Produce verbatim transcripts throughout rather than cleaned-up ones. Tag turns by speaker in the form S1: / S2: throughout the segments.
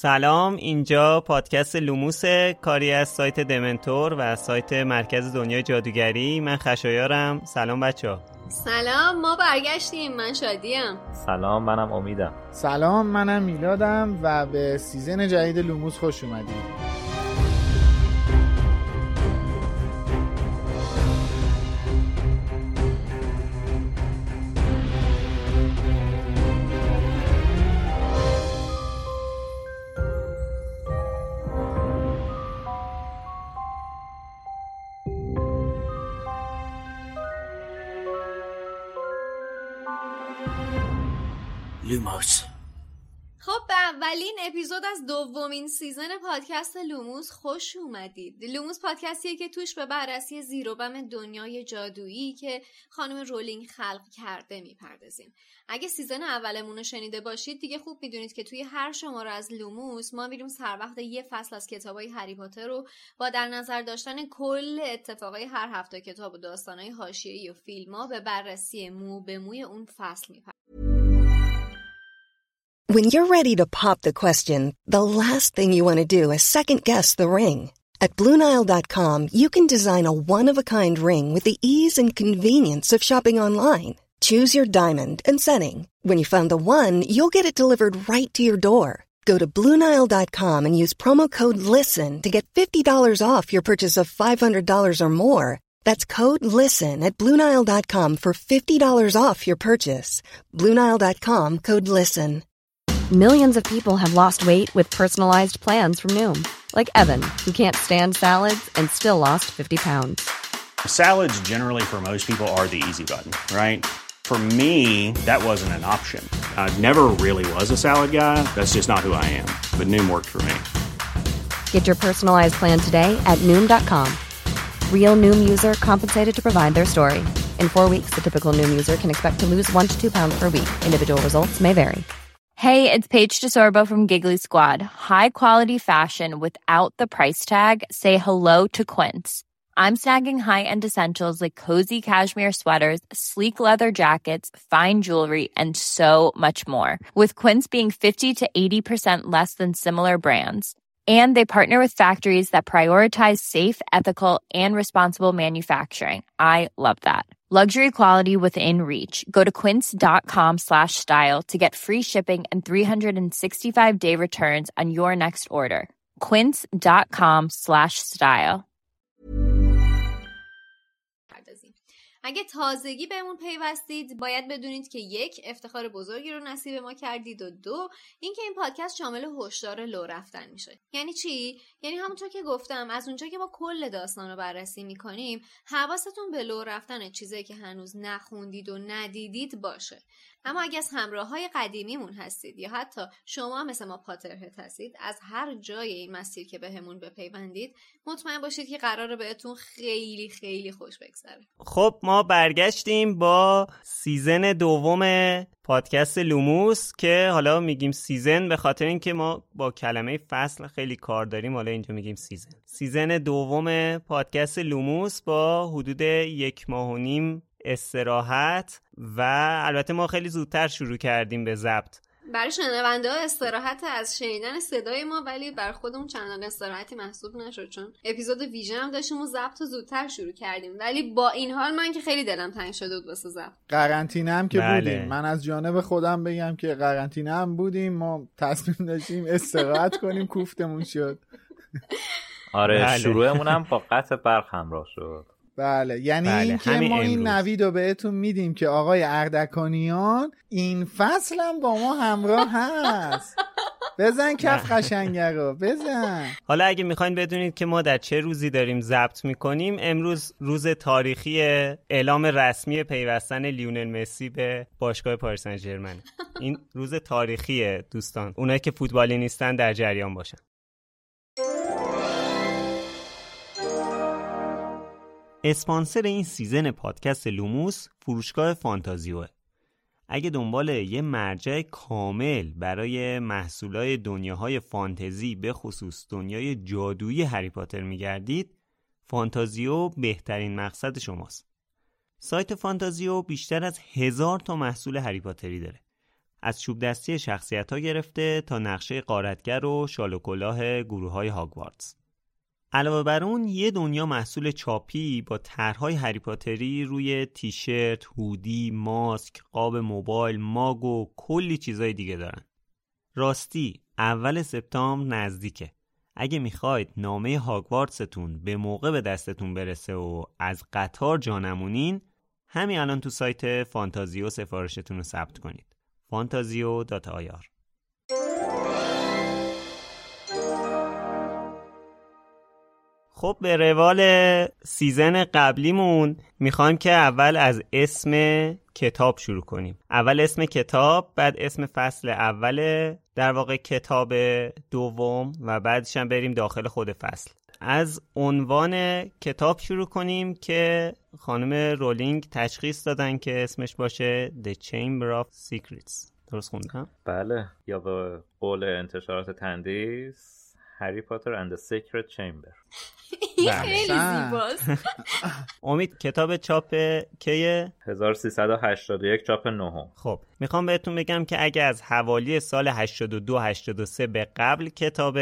S1: سلام، اینجا پادکست لوموس، کاری از سایت دمنتور و از سایت مرکز دنیای جادوگری. من خشایارم. سلام بچه‌ها.
S2: سلام، ما برگشتیم. من شادیم.
S3: سلام، منم امیدم.
S4: سلام، منم میلادم و به سیزن جدید لوموس خوش اومدید.
S2: لوموس. خب به اولین اپیزود از دومین سیزن پادکست لوموس خوش اومدید. لوموس پادکستیه که توش به بررسی زیر و بم دنیای جادویی که خانم رولینگ خلق کرده میپردازیم. اگه سیزن اولمون رو شنیده باشید دیگه خوب میدونید که توی هر شماره از لوموس ما میریم سر وقت یه فصل از کتابای هری پاتر رو با در نظر داشتن کل اتفاقای هر هفته کتاب و داستانای حاشیه‌ای و فیلم‌ها به بررسی مو به موی اون فصل میپردازیم.
S5: When you're ready to pop the question, the last thing you want to do is second-guess the ring. At Blue Nile dot com, you can design a one-of-a-kind ring with the ease and convenience of shopping online. Choose your diamond and setting. When you find the one, you'll get it delivered right to your door. Go to Blue Nile dot com and use promo code LISTEN to get fifty dollars off your purchase of five hundred dollars or more. That's code LISTEN at Blue Nile dot com for fifty dollars off your purchase. Blue Nile dot com, code LISTEN.
S6: Millions of people have lost weight with personalized plans from Noom. Like Evan, who can't stand salads and still lost fifty pounds.
S7: Salads generally for most people are the easy button, right? For me, that wasn't an option. I never really was a salad guy. That's just not who I am. But Noom worked for me.
S6: Get your personalized plan today at Noom dot com. Real Noom user compensated to provide their story. In four weeks, the typical Noom user can expect to lose one to two pounds per week. Individual results may vary.
S8: Hey, it's Paige DeSorbo from Giggly Squad. High quality fashion without the price tag. Say hello to Quince. I'm snagging high-end essentials like cozy cashmere sweaters, sleek leather jackets, fine jewelry, and so much more. With Quince being fifty to eighty percent less than similar brands. And they partner with factories that prioritize safe, ethical, and responsible manufacturing. I love that. Luxury quality within reach. Go to quince dot com slash style to get free shipping and three sixty-five day returns on your next order. quince dot com slash style.
S2: اگه تازگی بهمون پیوستید باید بدونید که یک، افتخار بزرگی رو نصیب ما کردید و دو، اینکه این پادکست شامل هشدار لو رفتن میشه. یعنی چی؟ یعنی همونطور که گفتم از اونجا که ما کل داستان رو بررسی میکنیم حواستون به لو رفتن چیزایی که هنوز نخوندید و ندیدید باشه. اما اگه از همراه‌های قدیمیمون هستید یا حتی شما مثل ما پاترهد هستید، از هر جای این مسیر که بهمون بپیوندید مطمئن باشید که قراره بهتون خیلی خیلی خوش بگذره.
S1: خب ما برگشتیم با سیزن دوم پادکست لوموس که حالا میگیم سیزن به خاطر اینکه ما با کلمه فصل خیلی کار داریم، حالا اینجا میگیم سیزن. سیزن دوم پادکست لوموس با حدود یک ماه و نیم استراحت و البته ما خیلی زودتر شروع کردیم به ضبط.
S2: برای شنونده ها استراحت از شنیدن صدای ما، ولی بر خودمون چندان استراحتی محسوب نشد چون اپیزود ویژه هم داشتیم و ضبط رو زودتر شروع کردیم. ولی با این حال من که خیلی دلم تنگ شده بود واسه ضبط.
S4: قرنطینه هم که
S1: بله.
S4: بودیم. من از جانب خودم بگم که قرنطینه هم بودیم، ما تصمیم داشتیم استراحت کنیم، کوفتمون شد.
S3: آره
S1: بله.
S3: شروعمون هم با قطع برق همراه شد.
S4: بله یعنی
S1: بله،
S4: این که ما
S1: امروز.
S4: این نوید رو بهتون میدیم که آقای اردکانیان این فصل هم با ما همراه هست. بزن کف قشنگه رو بزن.
S1: حالا اگه میخواین بدونید که ما در چه روزی داریم ضبط میکنیم، امروز روز تاریخی اعلام رسمی پیوستن لیونل مسی به باشگاه پاریس سن ژرمن. این روز تاریخیه دوستان، اونایی که فوتبالی نیستن در جریان باشن. اسپانسر این سیزن پادکست لوموس فروشگاه فانتازیوه. اگه دنبال یه مرجع کامل برای محصولای دنیاهای فانتزی به خصوص دنیای جادویی هری پاتر میگردید، فانتازیو بهترین مقصد شماست. سایت فانتازیو بیشتر از هزار تا محصول هری پاتری داره. از چوب دستی شخصیت‌ها گرفته تا نقشه غارتگر و شال و کلاه گروه‌های هاگوارتس. علاوه بر اون یه دنیا محصول چاپی با طرح‌های هری پاتری روی تیشرت، هودی، ماسک، قاب موبایل، ماگ و کلی چیزای دیگه دارن. راستی اول سپتامبر نزدیکه. اگه میخواید نامه هاگوارتستون به موقع به دستتون برسه و از قطار جا نمونین، همین الان تو سایت فانتازیو سفارشتون رو ثبت کنید. فانتازیو دات آی آر. خب به روال سیزن قبلیمون میخوایم که اول از اسم کتاب شروع کنیم. اول اسم کتاب، بعد اسم فصل اول در واقع کتاب دوم و بعدش هم بریم داخل خود فصل. از عنوان کتاب شروع کنیم که خانم رولینگ تشخیص دادن که اسمش باشه The Chamber of Secrets. درست خوندم؟
S3: بله، یا به قول انتشارات تندیس هری پاتر اند سیکرت چمبر.
S2: این خیلی زیباست.
S1: امید کتاب چاپ کیه؟
S3: هزار و سیصد و هشتاد و یک چاپ نهم.
S1: خب میخوام بهتون بگم که اگه از حوالی سال هشتاد و دو هشتاد و سه به قبل کتاب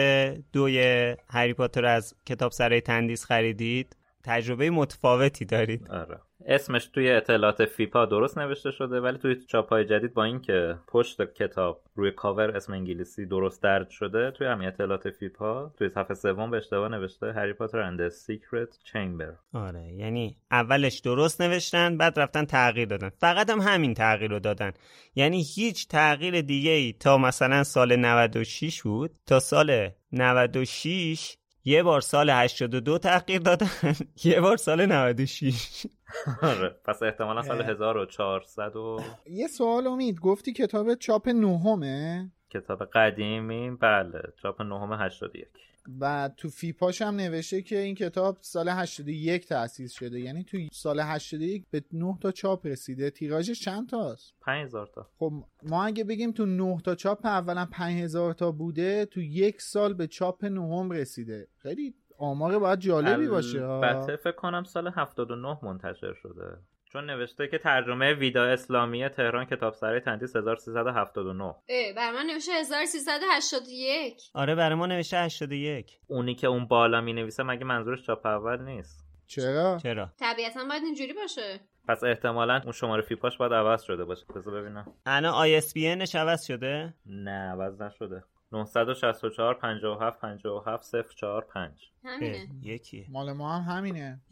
S1: دوی هری پاتر از کتاب سرای تندیس خریدید، تجربه متفاوتی دارید.
S3: آره. اسمش توی اطلاعات فیپا درست نوشته شده، ولی توی چاپ‌های جدید با این که پشت کتاب روی کاور اسم انگلیسی درست درج شده، توی همین اطلاعات فیپا توی صفحه سوم به اشتباه نوشته هری پاتر اند سیکرت چمبر.
S1: آره، یعنی اولش درست نوشتن بعد رفتن تغییر دادن. فقط هم همین تغییر رو دادن. یعنی هیچ تغییر دیگه‌ای تا مثلا سال نود و شش بود، تا سال نود و شش یه بار سال هشتاد و دو تغییر دادن، یه بار سال نود و شش.
S3: آره، پس احتمالا سال هزار و چهارصد و
S4: یه سوال امید، گفتی کتاب چاپ نهمه؟
S3: کتاب قدیمی، بله، چاپ نهم هشتاد و یک.
S4: بعد تو فیپاش هم نوشته که این کتاب سال هشتاد و یک تأسیس شده، یعنی تو سال هشتاد و یک به نه تا چاپ رسیده. تیراژش چند تاست؟
S3: پنج هزار تا.
S4: خب ما اگه بگیم تو نه تا چاپ اولا پنج هزار تا بوده، تو یک سال به چاپ نهم رسیده. خیلی آمار باید جالبی باشه.
S3: البته فکر کنم سال هفتاد و نه منتشر شده، چون نوشته که ترجمه ویدا اسلامی تهران کتاب سرای تندیس هزار و سیصد و هفتاد و نه.
S2: اه برای من نوشته هزار و سیصد و هشتاد و یک.
S1: آره برای ما نوشته هشتاد و یک.
S3: اونی که اون بالا می نویسه مگه منظورش چاپ اول نیست؟
S4: چرا؟
S1: چرا؟
S2: طبیعتا باید اینجوری باشه.
S3: پس احتمالاً اون شماره فیپاش باید عوض شده باشه. بذار ببینم.
S1: الان آی اس بی انش عوض شده؟
S3: نه عوض نشده. نه شش چهار پنجاه و هفت پنجاه و هفت صفر چهار پنج.
S2: همینه.
S1: یکیه.
S4: مال ما هم همینه.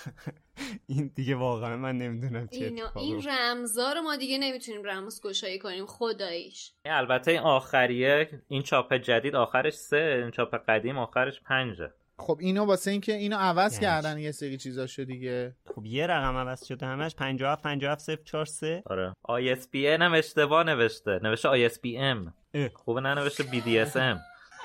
S1: این دیگه واقعا من نمیدونم چه
S2: اینا این رمزا رو ما دیگه نمیتونیم رمز گشایی کنیم خداییش.
S3: البته این آخریه، این چاپ جدید آخرش سه، این چاپ قدیم آخرش پنجه.
S4: خب اینو واسه این که اینو عوض یعنی کردن یه سری چیزاشو دیگه.
S1: خب یه رقم عوض شده همش پنجاه و هفت پنجاه و هفت صفر چهار سه.
S3: آره آی اس بی ان هم اشتباه نوشته، نوشته آی اس بی ام. خوبه ننوشته بی دی اس ام.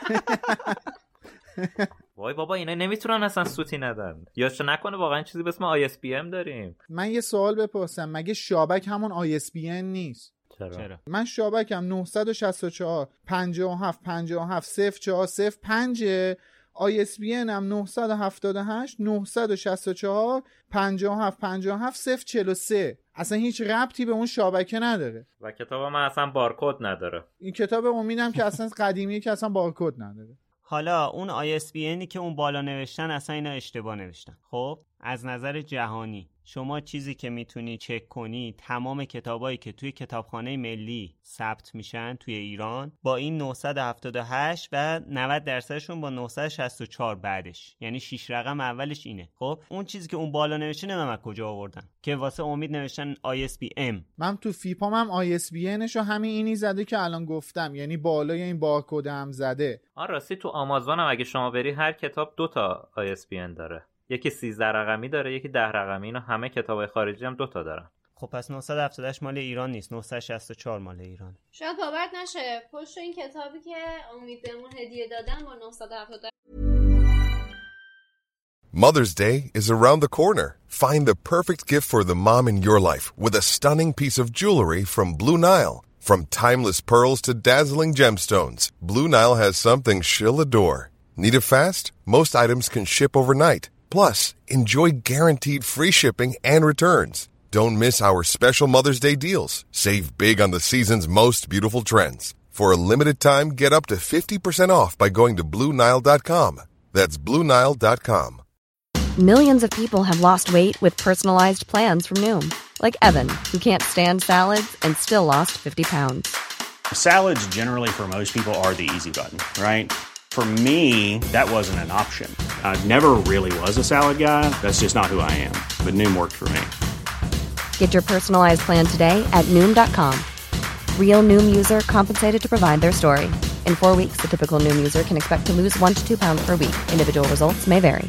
S3: وای بابا اینا نمیتونن اصلا سوتی ندن، یا چه نکنه واقعا چیزی به اسم آی اس بی ام داریم.
S4: من یه سوال بپرسم، مگه شابک همون آی اس بی ان نیست؟
S3: چرا؟
S1: چرا؟
S4: من شابکم نه شش چهار پنجاه و هفت پنجاه و هفت صفر چهار صفر پنج، آی اس بی ان هم نه هفت هشت نه شش چهار پنجاه و هفت پنجاه و هفت صفر چهار سه. اصلا هیچ ربطی به اون شابکه نداره
S3: و کتاب من اصلا بارکد نداره.
S4: این کتاب امیدم که اصلا قدیمیه که اصلا بارکد نداره.
S1: حالا اون آی اس بی انی که اون بالا نوشتن اصلا اینا اشتباه نوشتن. خب از نظر جهانی شما چیزی که میتونی چک کنی تمام کتابایی که توی کتابخانه ملی ثبت میشن توی ایران با این نه هفت هشت و نود درصدشون با نه شش چهار بعدش، یعنی شش رقم اولش اینه. خب اون چیزی که اون بالا نوشته نمیدونم از کجا آوردن که واسه امید نوشتن آی اس بی ام.
S4: من تو فیپام هم آی اس بی انشو همین اینی زده که الان گفتم، یعنی بالای این بارکد هم زده.
S3: آره راستی تو آمازون هم اگه شما بری هر کتاب دو تا آی اس بی ان داره، یکی سیزده رقمی داره یکی ده رقمی. اینا همه کتابای خارجی هم دوتا دارن.
S1: خب پس نه هفت هشت مال ایران نیست، نه شش چهار مال ایران.
S2: شاید باورت نشه پشت این کتابی که امید بهمون هدیه دادن با نه هفت هشت.
S9: Mother's Day is around the corner. Find the perfect gift for the mom in your life with a stunning piece of jewelry from Blue Nile. From timeless pearls to dazzling gemstones, Blue Nile has something she'll adore. Need it fast? Most items can ship overnight. Plus, enjoy guaranteed free shipping and returns. Don't miss our special Mother's Day deals. Save big on the season's most beautiful trends. For a limited time, get up to fifty percent off by going to Blue Nile dot com. That's Blue Nile dot com.
S6: Millions of people have lost weight with personalized plans from Noom. Like Evan, who can't stand salads and still lost fifty pounds.
S7: Salads generally for most people are the easy button, right? For me, that wasn't an option. I never really was a salad guy. That's just not who I am. But Noom worked for me.
S6: Get your personalized plan today at Noom dot com. Real Noom user compensated to provide their story. In four weeks, the typical Noom user can expect to lose one to two pounds per week. Individual results may vary.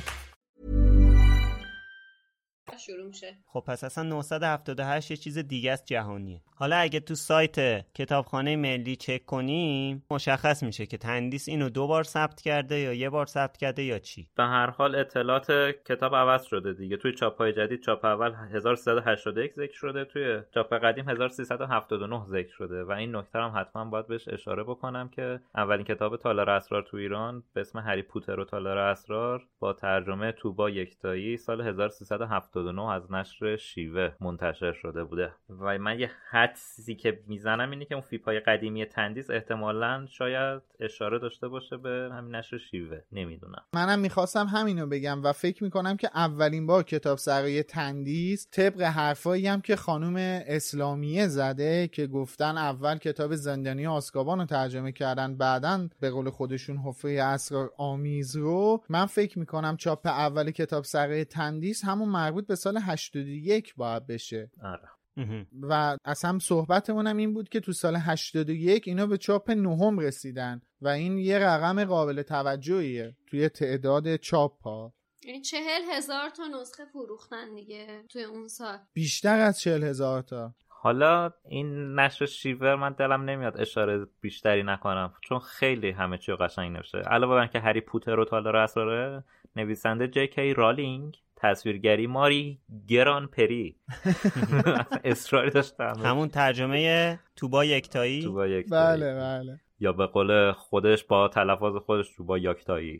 S2: شروع میشه.
S1: خب پس اصلا نهصد و هفتاد و هشت یه چیز دیگه است جهانیه. حالا اگه تو سایت کتابخانه ملی چک کنیم مشخص میشه که تندیس اینو دو بار ثبت کرده یا یه بار ثبت کرده یا چی.
S3: به هر حال اطلاعات کتاب عوض شده دیگه. توی چاپ‌های جدید چاپ اول هزار و سیصد و هشتاد و یک ذکر شده، توی چاپ قدیم هزار و سیصد و هفتاد و نه ذکر شده و این نکته هم حتما باید بهش اشاره بکنم که اولین کتاب تالار اسرار تو ایران به اسم هری پوتر و تالار اسرار با ترجمه توبا یکتایی سال هزار و سیصد و هفتاد و نه از نشر شیوه منتشر شده بوده و من یه حدسی که میزنم اینه که اون فیپای قدیمی تندیس احتمالاً شاید اشاره داشته باشه به همین نشر شیوه، نمیدونم.
S4: منم میخواستم همینو بگم و فکر میکنم که اولین بار کتاب سرای تندیس طبق حرفایی هم که خانم اسلامیه زده که گفتن اول کتاب زندانی آزکابان رو ترجمه کردن بعدن به قول خودشون حفره اسرار آمیز رو، من فکر میکنم چاپ اول کتاب سرای تندیس همون مربوط به سال هشتاد و یک باید بشه.
S3: آره.
S4: و اصلا صحبتمون هم این بود که تو سال هشتاد و یک اینا به چاپ نهم رسیدن و این یه رقم قابل توجهیه توی تعداد چاپ ها.
S2: یعنی چهل هزار تا نسخه فروختن دیگه توی اون سال،
S4: بیشتر از چهل هزار تا.
S3: حالا این نشر شیوه من دلم نمیاد اشاره بیشتری نکنم چون خیلی همه چی قشنگ نوشته. علاوه بر اینکه هری پوتر و تالار اسرار نویسنده جی کی رالینگ، تصویرگری ماری گران پری اصراری داشتم
S1: همون ترجمه توبا یکتایی.
S3: توبا یکتایی
S4: بله بله،
S3: یا به قول خودش با تلفظ خودش توبا یکتایی.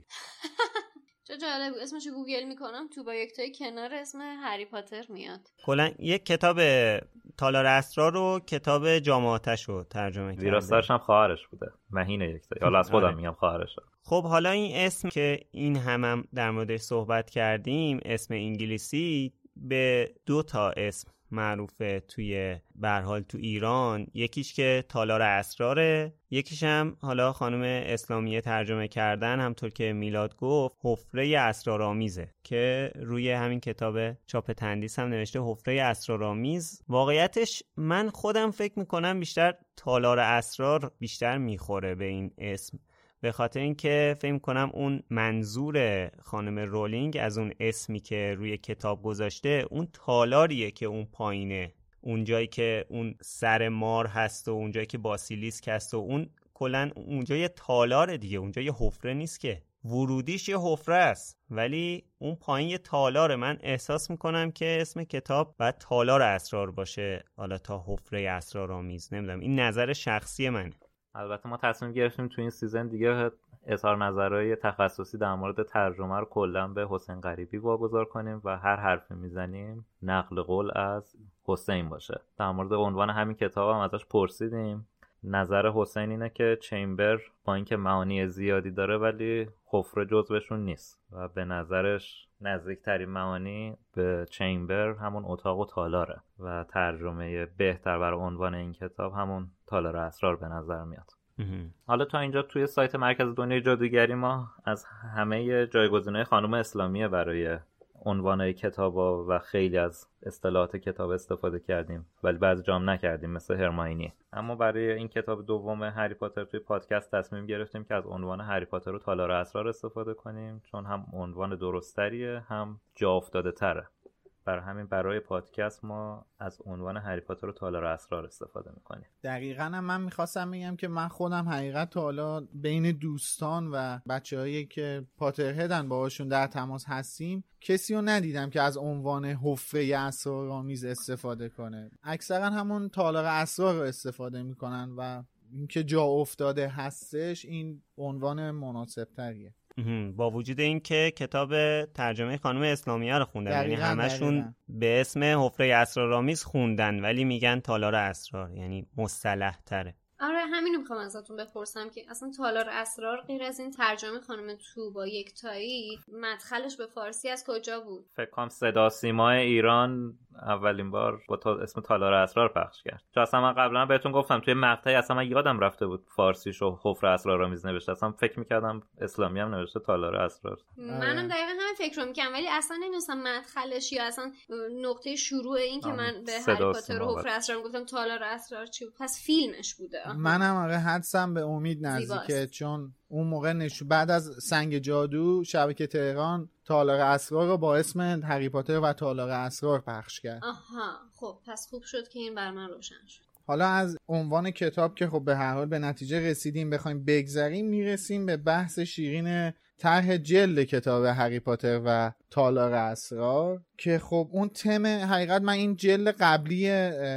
S2: چه جالب، اسمشو گوگل میکنم توبا یکتایی کنار اسم هری پاتر میاد.
S1: کلا یک کتاب تالار اسرار رو کتاب جام آتش رو ترجمه کرده.
S3: ویراستارش هم خواهرش بوده، مهین یکتایی. حالا از خودم میگم خواهرشه.
S1: خب حالا این اسم که این هم, هم در موردش صحبت کردیم، اسم انگلیسی به دو تا اسم معروفه توی به هر حال تو ایران، یکیش که تالار اسراره، یکیش هم حالا خانم اسلامیه ترجمه کردن همطور که میلاد گفت حفره اسرارآمیزه که روی همین کتاب چاپ تندیس هم نوشته حفره اسرارآمیز. واقعیتش من خودم فکر میکنم بیشتر تالار اسرار بیشتر میخوره به این اسم، به خاطر اینکه فکر کنم اون منظور خانم رولینگ از اون اسمی که روی کتاب گذاشته اون تالاریه که اون پایینه، اون جایی که اون سر مار هست و اون جایی که باسیلیسک هست و اون کلن اونجا یه تالاره دیگه، اونجا یه حفره نیست که، ورودیش یه حفره است ولی اون پایین یه تالاره. من احساس میکنم که اسم کتاب باید تالار اسرار باشه حالا تا حفره اسرارآمیز. نمیدونم، این نظر شخصی منه.
S3: البته ما تصمیم گرفتیم تو این سیزن دیگه اظهار نظرهای تخصصی در مورد ترجمه رو کلا به حسین غریبی واگذار کنیم و هر حرفی میزنیم نقل قول از حسین باشه. در مورد عنوان همین کتاب هم ازش پرسیدیم، نظر حسین اینه که چمبر با اینکه معانی زیادی داره ولی حفره جزوشون نیست و به نظرش نزدیکترین معانی به چمبر همون اتاق و تالاره و ترجمه بهتر برای عنوان این کتاب همون تالار اسرار به نظر میاد. حالا تا اینجا توی سایت مرکز دنیای جادوگری ما از همه جایگزین‌های خانم اسلامیه برای عنوانهای کتابا و خیلی از اصطلاحات کتاب استفاده کردیم ولی بعضی جام نکردیم مثل هرماینی. اما برای این کتاب دوم هری پاتر توی پادکست تصمیم گرفتیم که از عنوان هری پاتر و تالار اسرار استفاده کنیم چون هم عنوان درستریه هم جا افتاده تره. برای همین برای پادکست ما از عنوان هری پاتر و تالار اسرار استفاده میکنیم.
S4: دقیقاً هم من میخواستم بگم که من خودم حقیقت تا حالا بین دوستان و بچه‌هایی که پاترهدن باهاشون در تماس هستیم کسی رو ندیدم که از عنوان حفره اسرارآمیز استفاده کنه. اکثرا همون تالار اسرار رو استفاده میکنن و اینکه جا افتاده هستش این عنوان مناسب تریه.
S1: با وجود این که کتاب ترجمه خانم اسلامیه رو خوندن، یعنی همشون دقیقا. به اسم حفره اسرارآمیز خوندن ولی میگن تالار اسرار، یعنی مصطلح تره.
S2: آره همینو میخوام ازتون بپرسم که اصلا تالار اسرار غیر از این ترجمه خانم توبا یکتایی مدخلش به فارسی از کجا بود؟
S3: فکر کنم صدا سیما ایران اولین بار با تا اسم تالار اسرار پخش کرد. چون اصلا من قبلا بهتون گفتم توی مقطعی اصلا من یادم رفته بود فارسیشو حفره اسرارآمیز نوشته، اصلا فکر میکردم اسلامی هم نوشته تالار اسرار.
S2: منم دقیقاً همین فکر رو میکردم ولی اصلا نمیدونستم مدخلش یا اصلا نقطه شروع این که من به هری پاتر و حفره اسرار گفتم تالار اسرار چی بود، پس فیلمش بوده.
S4: منم آره حدسم به امید نزدیکه، چون اون موقع نشو بعد از سنگ جادو شبکه تهران تالار اسرار رو با اسم هری پاتر و تالار اسرار پخش کرد.
S2: آها خب پس خوب شد که این بر من روشن شد.
S4: حالا از عنوان کتاب که خب به هر حال به نتیجه رسیدیم بخوایم بگذریم، میرسیم به بحث شیرین طرح جلد کتاب هری پاتر و تالار اسرار که خب اون تم حقیقت من این جلد قبلی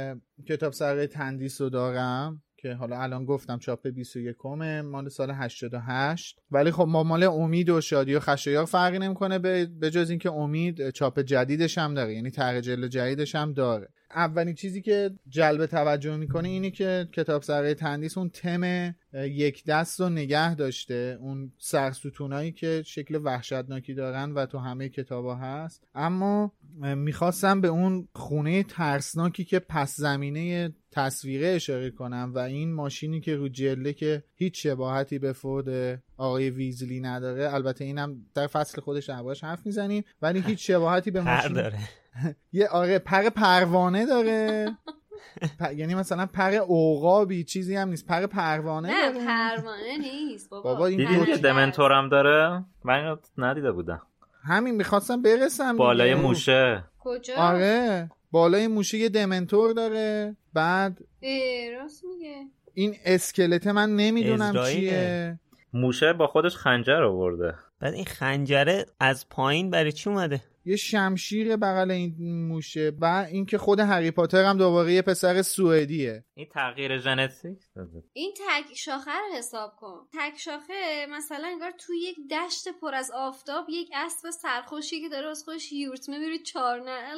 S4: کتاب سرای تندیس رو دارم که حالا الان گفتم چاپ بیست و یکم مال سال هشتاد و هشت، ولی خب ما مال امید و شادی و خشایار فرقی نمیکنه به جز اینکه امید چاپ جدیدش هم داره، یعنی طرح جلد جدیدش هم داره. اولین چیزی که جلب توجه میکنه اینه که کتاب سرای تندیس اون تم یک دست رو نگه داشته، اون سرستونایی که شکل وحشتناکی دارن و تو همه کتابا هست، اما میخواستم به اون خونه ترسناکی که پس زمینه تصویره اشاره کنم و این ماشینی که رو جلده که هیچ شباهتی به فورد آقای ویزلی نداره. البته اینم در فصل خودش دربارش حرف میزنیم، ولی هیچ شباهتی به ماشین
S1: داره.
S4: یه آره پر پروانه داره پ... یعنی مثلا پر عقابی چیزی هم نیست، پر پروانه
S2: نه
S4: داره.
S2: پروانه نیست بابا.
S3: بابا این دیگه دمنتور هم داره، من ندیده بودم.
S4: همین میخواستم برسم
S3: بالای دیگه. موشه
S2: کجا؟
S4: آره بالای موشه یه دمنتور داره. بعد
S2: راست میگه
S4: این اسکلت من نمیدونم چیه.
S3: موشه با خودش خنجر آورده.
S1: بعد این خنجره از پایین برای چی اومده؟
S4: یه شمشیر بغل این موشه و اینکه خود هری پاتر هم دوباره یه پسر سوئدیه.
S3: این تغییر ژنتیک
S2: این تک شاخه رو حساب کن. تک شاخه مثلا انگار توی یک دشت پر از آفتاب یک اسب سرخوشی که داره از خودش یورت میبره چارنل،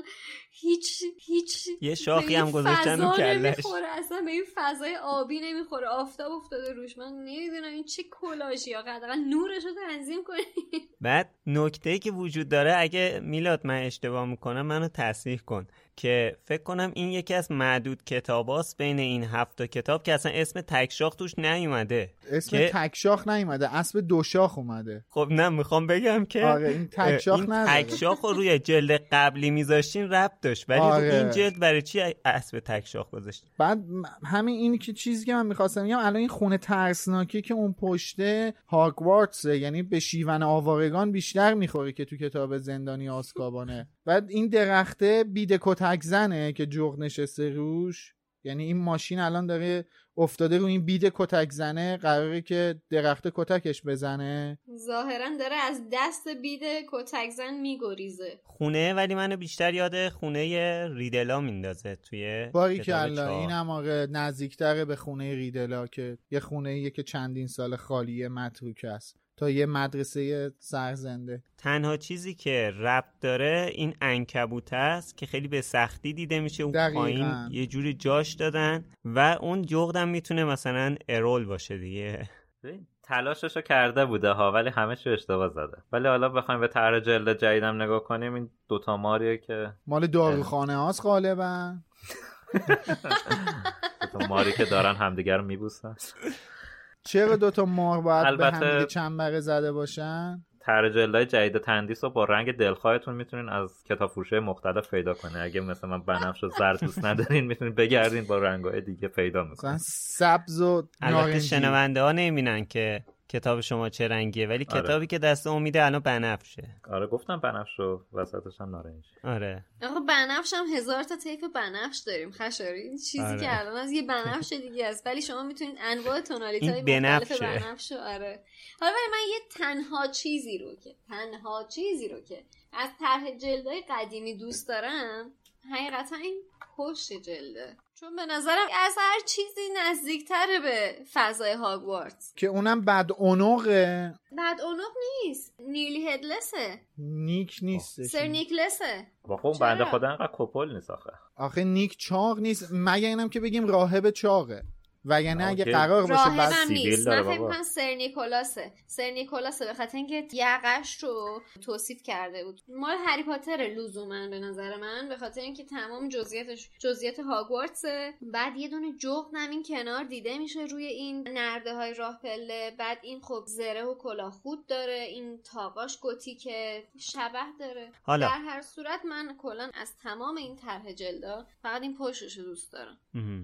S2: هیچ هیچ
S1: یه شاخی هم گذاشتن رو کلش،
S2: اصلا به این فضای آبی نمیخوره، آفتاب افتاده روش. من نمیدونم این چه کلاژی ها، حداقل نورش رو تنظیم کنید.
S1: بعد نکته‌ای که وجود داره، اگه میلاد من اشتباه میکنم منو تصحیح کن، که فکر کنم این یکی از معدود کتاباست بین این هفت تا کتاب که اصلا اسم تکشاخ توش نیومده.
S4: اسم
S1: که...
S4: تکشاخ نیومده، اسب دوشاخ اومده.
S1: خب نه میخوام بگم که
S4: آره این تکشاخ نداره.
S1: این تکشاخ رو روی جلد قبلی میذاشتین ربط داشت، ولی آره. این جلد برای چی اسب تکشاخ گذاشت؟
S4: بعد همین این که چیزی که من میخواستم بگم، الان این خونه ترسناکی که اون پشته هاگوارتسه، یعنی به شیون آوارگان بیشتر میخوره که تو کتاب زندانی آزکابانه. بعد این درخته بید کتک زنه که جغد نشسته روش، یعنی این ماشین الان داره افتاده رو این بید کتک زنه، قراره که درخت کتکش بزنه.
S2: ظاهرا داره از دست بید کتک زن میگریزه.
S1: خونه ولی منو بیشتر یاد خونه ریدلا میندازه توی
S4: باریکالله. این هم آقا نزدیکتره به خونه ریدلا که یه خونه‌ایه که چندین سال خالیه، متروک است، تا یه مدرسه سرزنده.
S1: تنها چیزی که ربط داره این عنکبوت است که خیلی به سختی دیده میشه، اون
S4: دقیقاً.
S1: پایین یه جوری جاش دادن و اون جغدم میتونه مثلا ارول باشه دیگه.
S3: تلاششو کرده بوده ها، ولی همه چی اشتباه زده. ولی حالا بخوایم به طرح جلد جدیدم نگاه کنیم، این دوتا ماریه که
S4: مال داروخانه هاست غالبا.
S3: دوتا ماری که دارن همدیگر رو میبوسن.
S4: چرا دوتا مار باید
S3: البته
S4: به همدیگه چنبره زده باشن؟
S3: طرح جلدهای جدید تندیس رو با رنگ دلخواهتون میتونین از کتاب فروش‌های مختلف پیدا کنین. اگه مثلا بنفش و زرد دوست ندارین میتونین بگردین با رنگ‌های دیگه پیدا میکنین.
S4: سبز و نارنجی.
S1: البته شنونده ها نمیبینن که کتاب شما چه رنگیه، ولی
S3: آره.
S1: کتابی که دست امیده الان بنفشه.
S3: آره گفتم بنفش و وسطش هم نارنجی.
S1: آره
S2: آقا بنفش هم هزار تا طیف بنفش داریم خشاری. این چیزی آره. که الان از یه بنفش دیگه است، ولی شما میتونید انواع تونالیت‌های مختلف بنفش. آره حالا ولی من یه تنها چیزی رو که تنها چیزی رو که از طرح جلدهای قدیمی دوست دارم حقیقتا این پشت جلده، چون به نظرم از هر چیزی نزدیکتره به فضای هاگوارتس.
S4: که اونم بد اونقه.
S2: بد اونق نیست، نیلی هدلسه.
S4: نیک نیست،
S2: سر نیکلسه.
S3: واقعا اون بنده خدا انقدر کپل نیست آخه.
S4: آخه نیک چاق نیست، مگه اینم که بگیم راهب چاقه، وگرنه اگه
S3: اوکی.
S4: قرار باشه
S2: راهبم
S4: بعد
S2: نیست.
S3: داره
S2: من فکر
S3: بابا.
S2: می‌کنم سر نیکولاسه. سر نیکولاسه به خاطر اینکه یقش رو توصیف کرده بود. مال هری پاتر لزوما به نظر من، به خاطر اینکه تمام جزئیاتش جزئیات هاگوارتسه. بعد یه دونه جغد همین کنار دیده میشه روی این نرده های راه پله. بعد این خب زره و کلاه خود داره، این تاقاش گوتیکه، شبح داره.
S1: حالا.
S2: در هر صورت من کلا از تمام این طرح جلدا فقط این پشتش رو دوست دارم.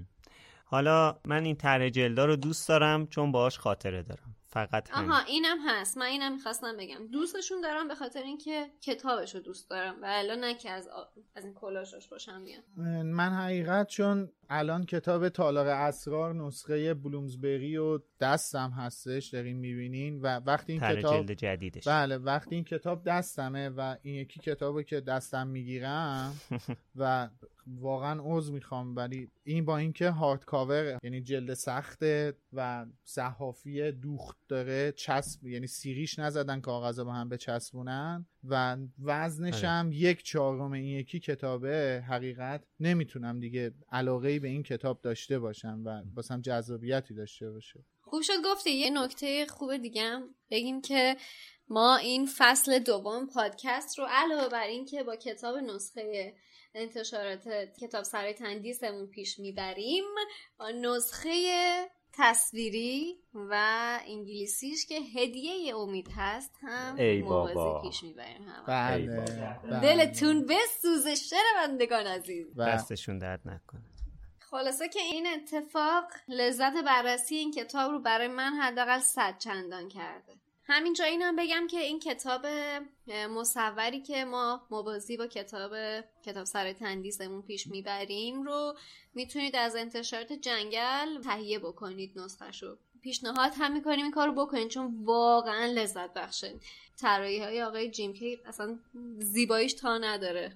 S1: حالا من این طرح جلدا رو دوست دارم چون باهاش خاطره دارم، فقط همین.
S2: آها اینم هست، من اینم میخواستم بگم دوستشون دارم به خاطر اینکه کتابش رو دوست دارم و الان نه که از, آ... از این کلاشش باشم میاد.
S4: من حقیقت چون الان کتاب تالار اسرار نسخه بلومزبری و دستم هستش دارین میبینین و وقتی این
S1: طرح
S4: کتاب
S1: جلد جدیدش،
S4: بله وقتی این کتاب دستمه و این یکی کتابو که دستم میگیرم و واقعا عذر میخوام ولی این با اینکه هارد کاور یعنی جلد سخته و صحافی دوخت داره، چسب یعنی سیریش نزدن کاغذا با هم بچسبونن و وزنش هم یک چهارم این یکی کتابه، حقیقت نمیتونم دیگه علاقه‌ای به این کتاب داشته باشم و واسم جذابیتی داشته باشه.
S2: خوب شد گفتی. یه نکته خوب دیگه هم بگیم که ما این فصل دوم پادکست رو علاوه بر این که با کتاب نسخه انتشارات کتاب سرای تندیسمون پیش میبریم، با نسخه تصویری و انگلیسیش که هدیه امید هست هم موازی پیش میبریم. هم
S4: بله. بله.
S2: دلتون بسوزه شنوندگان عزیز،
S1: دستشون درد نکنه.
S2: خلاصه که این اتفاق لذت بررسی این کتاب رو برای من حداقل صد چندان کرده. همینجا اینم بگم که این کتاب مصوری که ما موازی با کتاب کتاب سرای تندیسمون پیش میبریم رو میتونید از انتشارات جنگل تهیه بکنید. نسخه‌شو پیشنهاد هم میکنیم این کارو بکنید چون واقعا لذت بخشه. طراحی های آقای جیم کی اصلا زیباییش تا نداره.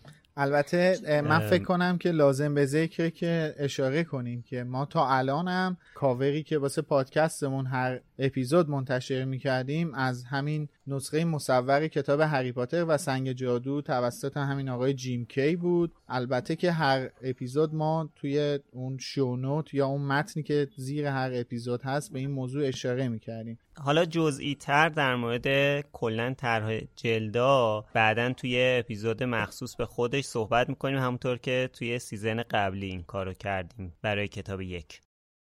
S4: البته من فکر کنم که لازم به ذکره که اشاره کنیم که ما تا الانم کاوری که واسه پادکستمون هر اپیزود منتشر میکردیم از همین نسخه مصور کتاب هری پاتر و سنگ جادو توسط همین آقای جیم کی بود. البته که هر اپیزود ما توی اون شونوت یا اون متنی که زیر هر اپیزود هست به این موضوع اشاره میکردیم.
S1: حالا جزئی تر در مورد کلن طرح جلدا بعدن توی اپیزود مخصوص به خودش صحبت میکنیم، همونطور که توی سیزن قبلی این کارو کردیم برای کتاب یک.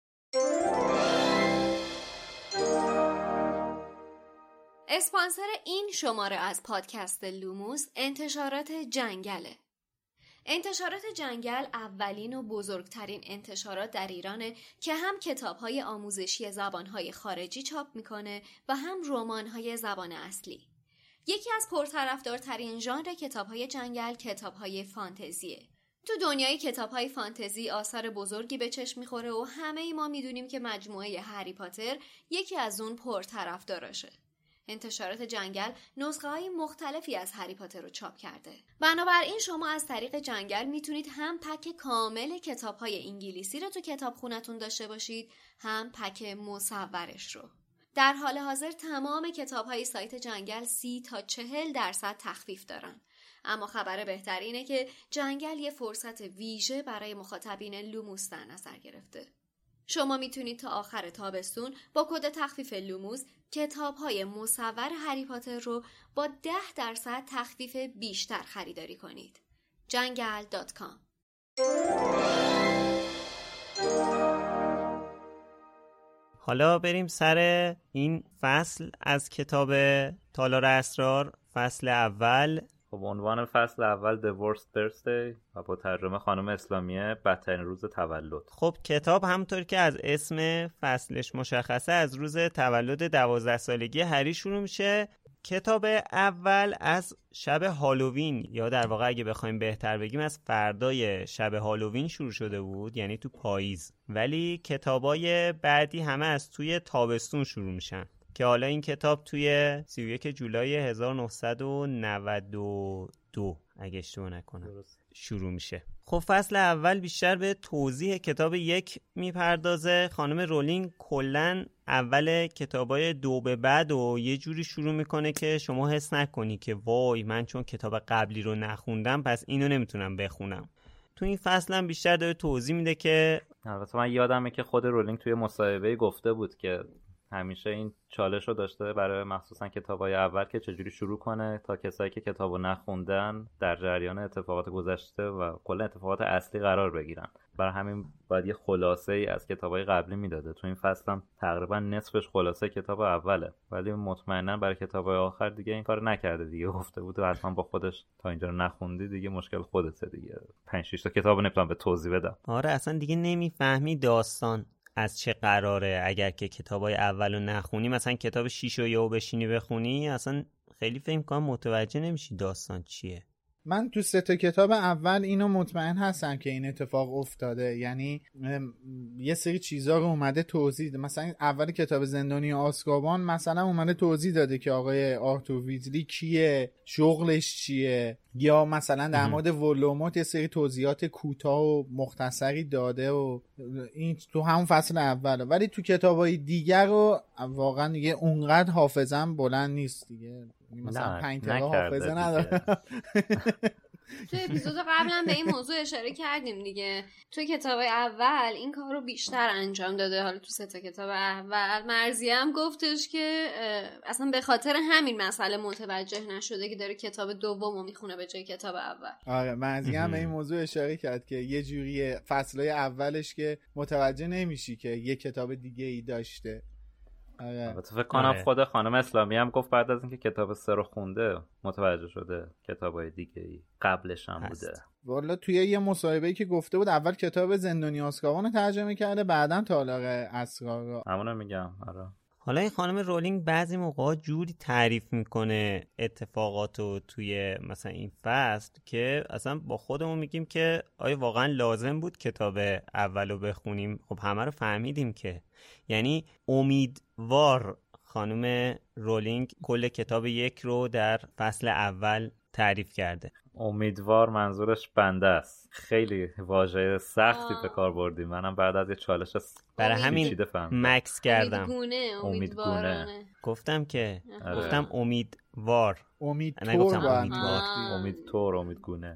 S2: اسپانسر این شماره از پادکست لوموس انتشارات جنگله. انتشارات جنگل اولین و بزرگترین انتشارات در ایرانه که هم کتاب‌های آموزشی زبان‌های خارجی چاپ میکنه و هم رمان‌های زبان اصلی. یکی از پرطرفدارترین ژانر کتاب‌های جنگل کتاب‌های فانتزیه. تو دنیای کتاب‌های فانتزی آثار بزرگی به چشم می‌خوره و همه ما می‌دونیم که مجموعه هری پاتر یکی از اون پرطرفداراشه. انتشارات جنگل نسخه‌های مختلفی از هری پاتر رو چاپ کرده. بنابراین شما از طریق جنگل میتونید هم پک کامل کتاب‌های انگلیسی رو تو کتابخونه‌تون داشته باشید، هم پک مصورش رو. در حال حاضر تمام کتاب‌های سایت جنگل سی تا چهل درصد تخفیف دارن. اما خبر بهتر اینه که جنگل یه فرصت ویژه برای مخاطبین لوموس در نظر گرفته. شما میتونید تا آخر تابستون با کد تخفیف لوموس کتاب‌های مصور هری پاتر رو با ده درصد تخفیف بیشتر خریداری کنید. جنگل دات کام.
S1: حالا بریم سر این فصل از کتاب تالار اسرار، فصل اول.
S3: خب عنوان فصل اول The Worst Birthday و با ترجمه خانم اسلامیه بدترین روز تولد.
S1: خب کتاب همونطور که از اسم فصلش مشخصه از روز تولد دوازده سالگی هری شروع میشه. کتاب اول از شب هالووین یا در واقع اگه بخوایم بهتر بگیم از فردای شب هالووین شروع شده بود، یعنی تو پاییز، ولی کتابای بعدی همه از توی تابستون شروع میشن که حالا این کتاب توی سی و یک جولای هزار و نهصد و نود و دو اگه اشتباه نکنم شروع میشه. خب فصل اول بیشتر به توضیح کتاب یک میپردازه. خانم رولینگ کلن اول کتابای دو به بعد و یه جوری شروع میکنه که شما حس نکنی که وای من چون کتاب قبلی رو نخوندم پس اینو نمیتونم بخونم. تو این فصل هم بیشتر داره توضیح میده که
S3: البته من یادمه که خود رولینگ توی مصاحبه گفته بود که همیشه این چالش رو داشته برای مخصوصا کتابای اول که چجوری شروع کنه تا کسایی که کتابو نخوندن در جریان اتفاقات گذشته و کلا اتفاقات اصلی قرار بگیرن. برای همین باید یه خلاصه ای از کتابای قبلی میداده. تو این فصل هم تقریبا نصفش خلاصه کتاب اوله، ولی مطمئنا برای کتابای آخر دیگه این کارو نکرده دیگه. گفته بود حتما با خودش تا اینجا رو نخوندی دیگه مشکل خودته دیگه. پنج شش تا کتابو نمیتونم به توضیح بدم.
S1: آره اصلا دیگه نمیفهمی داستان از چه قراره. اگر که کتابای اولو نخونی، مثلا کتاب شیش رو یهو بشینی بخونی، اصلا خیلی فهم کنم متوجه نمیشی داستان چیه.
S4: من تو سه تا کتاب اول اینو مطمئن هستم که این اتفاق افتاده، یعنی یه سری چیزا رو اومده توضیح ده. مثلا اول کتاب زندانی آزکابان مثلا اومده توضیح داده که آقای آرتور ویزلی کیه، شغلش چیه، یا مثلا در مورد ولوموت یه سری توضیحات کوتاه و مختصری داده و این تو همون فصل اوله. ولی تو کتابای دیگر رو واقعا دیگه اونقدر حافظم بلند نیست دیگه، مثلا پنج تا حافظه نداره.
S2: تو اپیزود قبلا به این موضوع اشاره کردیم دیگه. تو کتاب اول این کار رو بیشتر انجام داده. حالا تو سه تا کتاب اول مرضیه هم گفتش که اصلا به خاطر همین مسئله متوجه نشده که داره کتاب دومو میخونه به جای کتاب اول.
S4: آره مرضیه هم به این موضوع اشاره کرد که یه جوری فصلای اولش که متوجه نمیشی که یه کتاب دیگه ای داشته.
S3: البته فکر کنم خود خانم اسلامی هم گفت بعد از اینکه کتاب سه رو خونده متوجه شده کتابای دیگه ای قبلش هم بوده.
S4: والا توی یه مصاحبه‌ای که گفته بود اول کتاب زندانی آزکابان رو ترجمه کرده، بعداً تالار اسرار رو.
S3: همونو میگم. آره.
S1: حالا این خانم رولینگ بعضی موقع جوری تعریف میکنه اتفاقاتو توی مثلا این فصل که اصلا با خودمون میگیم که آیا واقعا لازم بود کتاب اولو بخونیم؟ خب همه رو فهمیدیم که، یعنی امیدوار خانم رولینگ کل کتاب یک رو در فصل اول تعریف کرده.
S3: امیدوار منظورش بنده است. خیلی واژه سختی به کار بردیم. منم بعد از یه چالش
S1: برای همین مکس کردم.
S2: امیدگونه امیدوارانه
S1: گفتم که آره. گفتم امیدوار
S4: امیدطور
S1: امیدوار
S3: امیدطور امیدگونه.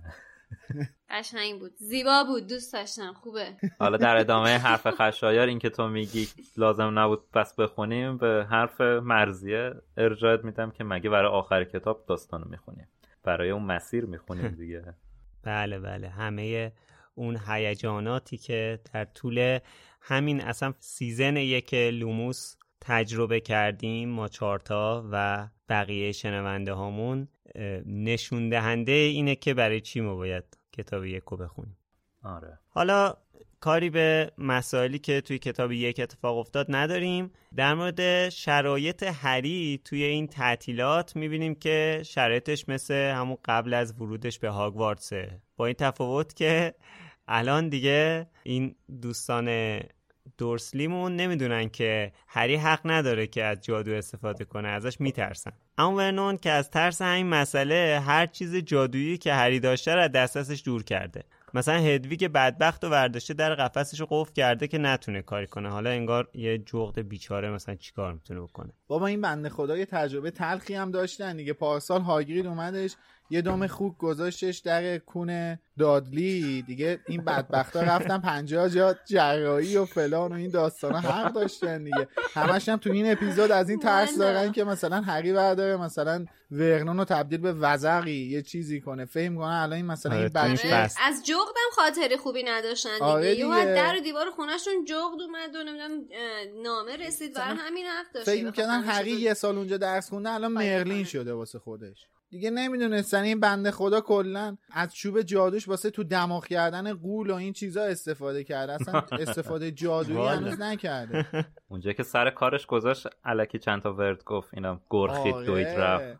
S2: قشنگ بود، زیبا بود، دوست داشتم، خوبه.
S3: حالا در ادامه حرف خشایار این که تو میگی لازم نبود پس بخونیم، به حرف مرضیه ارجاعت میدم که مگه برای آخر کتاب داستانو میخونیم، برای اون مسیر میخونیم دیگه.
S1: بله بله، همه اون هیجاناتی که در طول همین اصلا سیزن یک لوموس تجربه کردیم ما چارتا و بقیه شنونده هامون، نشون دهنده اینه که برای چی ما باید کتاب یک رو بخونیم.
S3: آره.
S1: حالا کاری به مسائلی که توی کتاب یک اتفاق افتاد نداریم. در مورد شرایط هری توی این تعطیلات میبینیم که شرایطش مثل همون قبل از ورودش به هاگوارتسه، با این تفاوت که الان دیگه این دوستان دورسلیمون نمیدونن که هری حق نداره که از جادو استفاده کنه، ازش میترسن. اما ورنون که از ترس همین مسئله هر چیز جادویی که هری داشته رو از دسترسش دور کرده. مثلا هدویگ بدبخت و ورداشته در قفسش رو قفل کرده که نتونه کاری کنه. حالا انگار یه جغد بیچاره مثلا چیکار میتونه بکنه؟
S4: بابا این بنده خدا یه تجربه تلخی هم داشتن دیگه. پارسال هاگرید اومدش یه دم خوک گذاشتش در کون دادلی دیگه، این بدبختا رفتن پنجاه جا جراحی و فلان و این داستانا حق داشتن دیگه. همش هم تو این اپیزود از این ترس دارن که مثلا هری برداره مثلا ورنون رو تبدیل به وزغی یه چیزی کنه، فهم کنه الان این مثلا این بچه
S2: از جغدم خاطره خوبی نداشتن دیگه. آره دیگه. یه در و دیوار خونه‌شون جغد اومد و نمیدونم نامه رسید، برای همین حق داشت.
S4: فکر می‌کردن هری یه سال اونجا درس خونده الان مرلین شده واسه خودش دیگه. نمیدونستن این بنده خدا کلا از چوب جادوش واسه تو دماغ کردن غول و این چیزا استفاده کرده، اصلا استفاده جادویی هنوز نکرده.
S3: اونجا که سر کارش گذاشت الکی چند تا ورد گفت، اینم گرخید دوید رفت.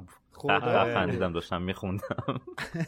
S3: خدا خندیدم داشتم میخوندم.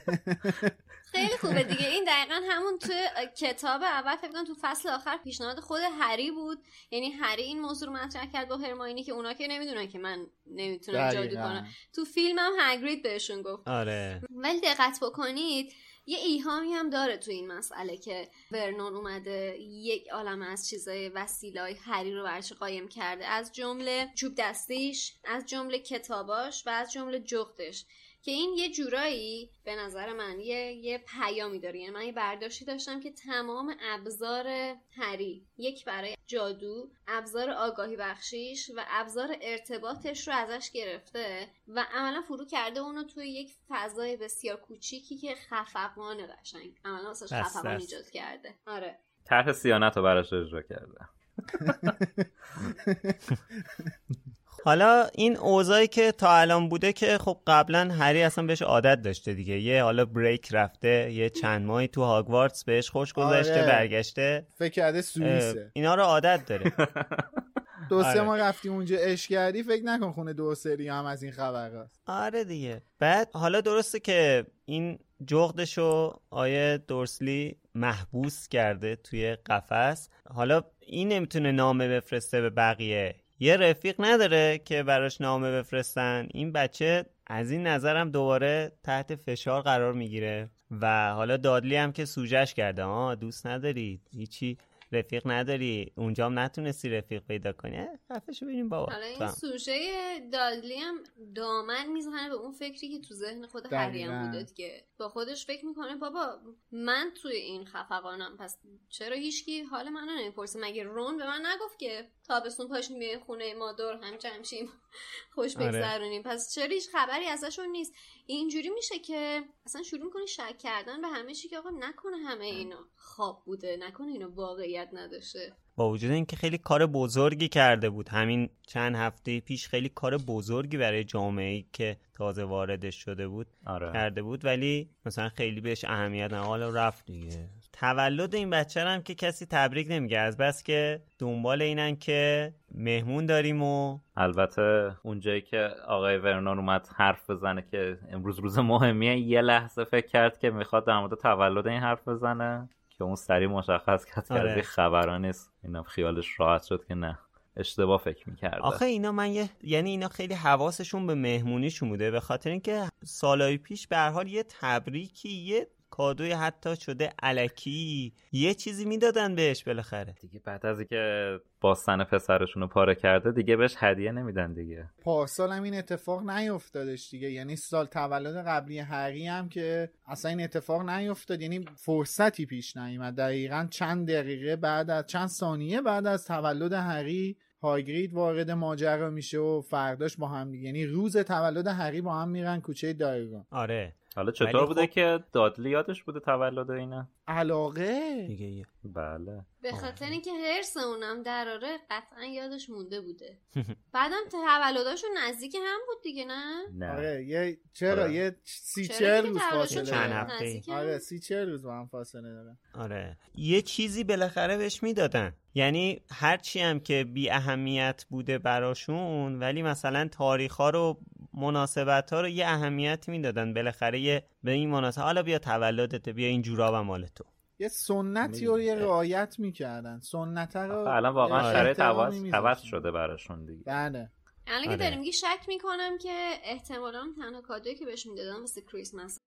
S2: خیلی خوبه دیگه. این دقیقا همون تو کتاب اول فکر کنم تو فصل آخر پیشنهاد خود هری بود، یعنی هری این موضوع رو مطرح کرد با هرماینی که اونا که نمیدونن که من نمیتونم جادو کنم. تو فیلم هم هاگرید بهشون گفت.
S1: آره.
S2: ولی دقت بکنید یه ایهامی هم داره تو این مسئله که ورنون اومده یک عالمه از چیزای وسیله‌های هری رو برش قایم کرده، از جمله چوب دستیش، از جمله کتاباش و از جمله جغدش، که این یه جورایی به نظر من یه یه پیامی داره. یعنی من یه برداشتی داشتم که تمام ابزار هری، یک برای جادو، ابزار آگاهی بخشیش و ابزار ارتباطش رو ازش گرفته و عملا فرو کرده اونو توی یک فضای بسیار کوچیکی که خفقانه قشنگ عملا واسش خفقان ایجاد کرده. آره،
S3: طرح سیانت رو براش اجرا کرده.
S1: حالا این اوضاعی که تا الان بوده که خب قبلا هری اصلا بهش عادت داشته دیگه، یه حالا بریک رفته، یه چند ماهی تو هاگوارتس بهش خوش گذشته،
S4: آره.
S1: برگشته
S4: فکر کرده سوئیسه،
S1: اینا رو عادت داره.
S4: دو سه
S1: آره.
S4: ما رفتیم اونجا عشق کردی، فکر نکن خونه دو سری هم از این خبر هست.
S1: آره دیگه. بعد حالا درسته که این جغدشو آیه دورسلی محبوس کرده توی قفس، حالا این نمیتونه نامه بفرسته به بقیه، یه رفیق نداره که براش نامه بفرستن. این بچه از این نظرم دوباره تحت فشار قرار میگیره و حالا دادلی هم که سوجش کرده، آه دوست نداری، هیچی رفیق نداری، اونجا هم نتونستی رفیق پیدا کنی، خفشو ببینیم بابا.
S2: حالا این سوژه دادلی هم دامن میزنه به اون فکری که تو ذهن خود هری هم بوده که با خودش فکر میکنه بابا من توی این خفقانم، پس چرا هیچکی حال منو نمیپرسه؟ مگه رون به من نگفت که تابستون پاشیم بیاین خونه ما دور هم جمع شیم خوش بگذرونیم؟ پس چرا هیچ خبری ازشون نیست؟ اینجوری میشه که اصلا شروع میکنی شک کردن به همه چی که آقا نکنه همه اینا خواب بوده، نکنه اینا واقعیت نداشته.
S1: با وجود اینکه خیلی کار بزرگی کرده بود همین چند هفته پیش، خیلی کار بزرگی برای جامعه‌ای که تازه واردش شده بود
S3: آره.
S1: کرده بود، ولی مثلا خیلی بهش اهمیت نه، حالا رفت دیگه. تولد این بچه هم که کسی تبریک نمیگه، از بس که دنبال اینن که مهمون داریم. و
S3: البته اونجایی که آقای ورنون اومد حرف بزنه که امروز روز مهمیه، یه لحظه فکر کرد که میخواد در مورد تولد این حرف بزنه که اون سریع مشخص کرد که
S1: آره.
S3: از این خبران نیست. اینا خیالش راحت شد که نه، اشتباه فکر میکرده.
S1: آخه اینا من یه یعنی اینا خیلی حواسشون به مهمونیشون بوده، به خاطر اینکه سالهای پیش به هر حال یه تبریکی، یه کادوی حتی شده الکی، یه چیزی میدادن بهش بالاخره
S3: دیگه. بعد از اینکه باستن پسرشون رو پاره کرده دیگه بهش هدیه نمیدن دیگه.
S4: پارسال هم این اتفاق نیفتادش دیگه، یعنی سال تولد قبلی هری هم که اصلا این اتفاق نیفتاد، یعنی فرصتی پیش نیامد. دقیقاً چند دقیقه بعد از چند ثانیه بعد از تولد هری هاگرید وارد ماجرا میشه و فرداش با هم، یعنی روز تولد هری با هم میرن کوچه دایگون.
S1: آره.
S3: حالا چطور بوده
S1: خب...
S3: که دادلی یادش بوده تولد اینا؟
S4: علاقه
S1: دیگه.
S3: بله.
S2: به خاطر اینکه هرس اونم دراره قطعا یادش مونده بوده. بعدم تولداشون نزدیک هم بود دیگه، نه؟
S3: نه.
S4: آره یه چرا
S3: آره.
S4: یه سی چهل روز
S2: فاصله
S1: چند هفته.
S4: آره سی چهل روز با هم فاصله دارن.
S1: آره یه چیزی بالاخره بهش میدادن، یعنی هرچی هم که بی اهمیت بوده براشون، ولی مثلا تاریخ‌ها رو، مناسبت‌ها رو یه اهمیت میدادن بالاخره. یه به این مناسبت حالا بیا تولدت، بیا این جورابم مال تو،
S4: یه سنتی رو یه رعایت میکردن. سنت رو
S3: الان واقعا شرایط
S4: احترامی
S3: عوض شده براشون دیگه.
S4: بله.
S2: الان که
S1: آره.
S2: داریم میگی شک میکنم که احتمالاً تنها کادویی که بهش میدادن واسه کریسمس.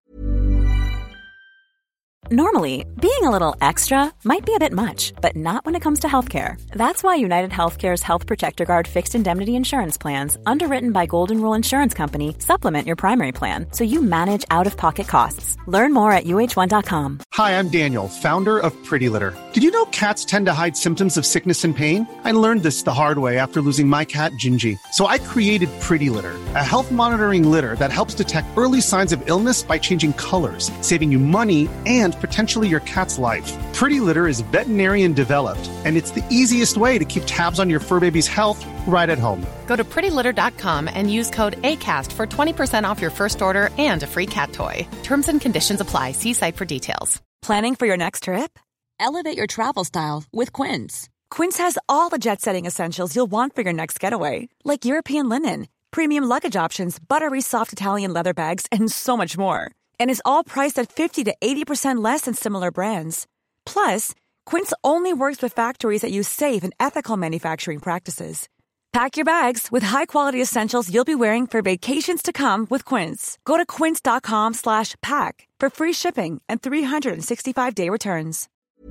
S10: Normally, being a little extra might be a bit much, but not when it comes to healthcare. That's why United Healthcare's Health Protector Guard fixed indemnity insurance plans, underwritten by Golden Rule Insurance Company, supplement your primary plan so you manage out-of-pocket costs. Learn more at U H one dot com.
S11: Hi, I'm Daniel, founder of Pretty Litter. Did you know cats tend to hide symptoms of sickness and pain? I learned this the hard way after losing my cat, Gingy. So I created Pretty Litter, a health monitoring litter that helps detect early signs of illness by changing colors, saving you money and potentially your cat's life. Pretty Litter is veterinarian developed, and it's the easiest way to keep tabs on your fur baby's health right at home.
S12: Go to pretty litter dot com and use code ACAST for twenty percent off your first order and a free cat toy. Terms and conditions apply. See site for details.
S10: Planning for your next trip? Elevate your travel style with Quince. Quince has all the jet-setting essentials you'll want for your next getaway, like European linen, premium luggage options, buttery soft Italian leather bags, and so much more. And is all priced at fifty to eighty percent less than similar brands. Plus, Quince only works with factories that use safe and ethical manufacturing practices. Pack your bags with high-quality essentials you'll be wearing for vacations to come with Quince. Go to quince dot com slash pack for free shipping and three sixty-five day returns.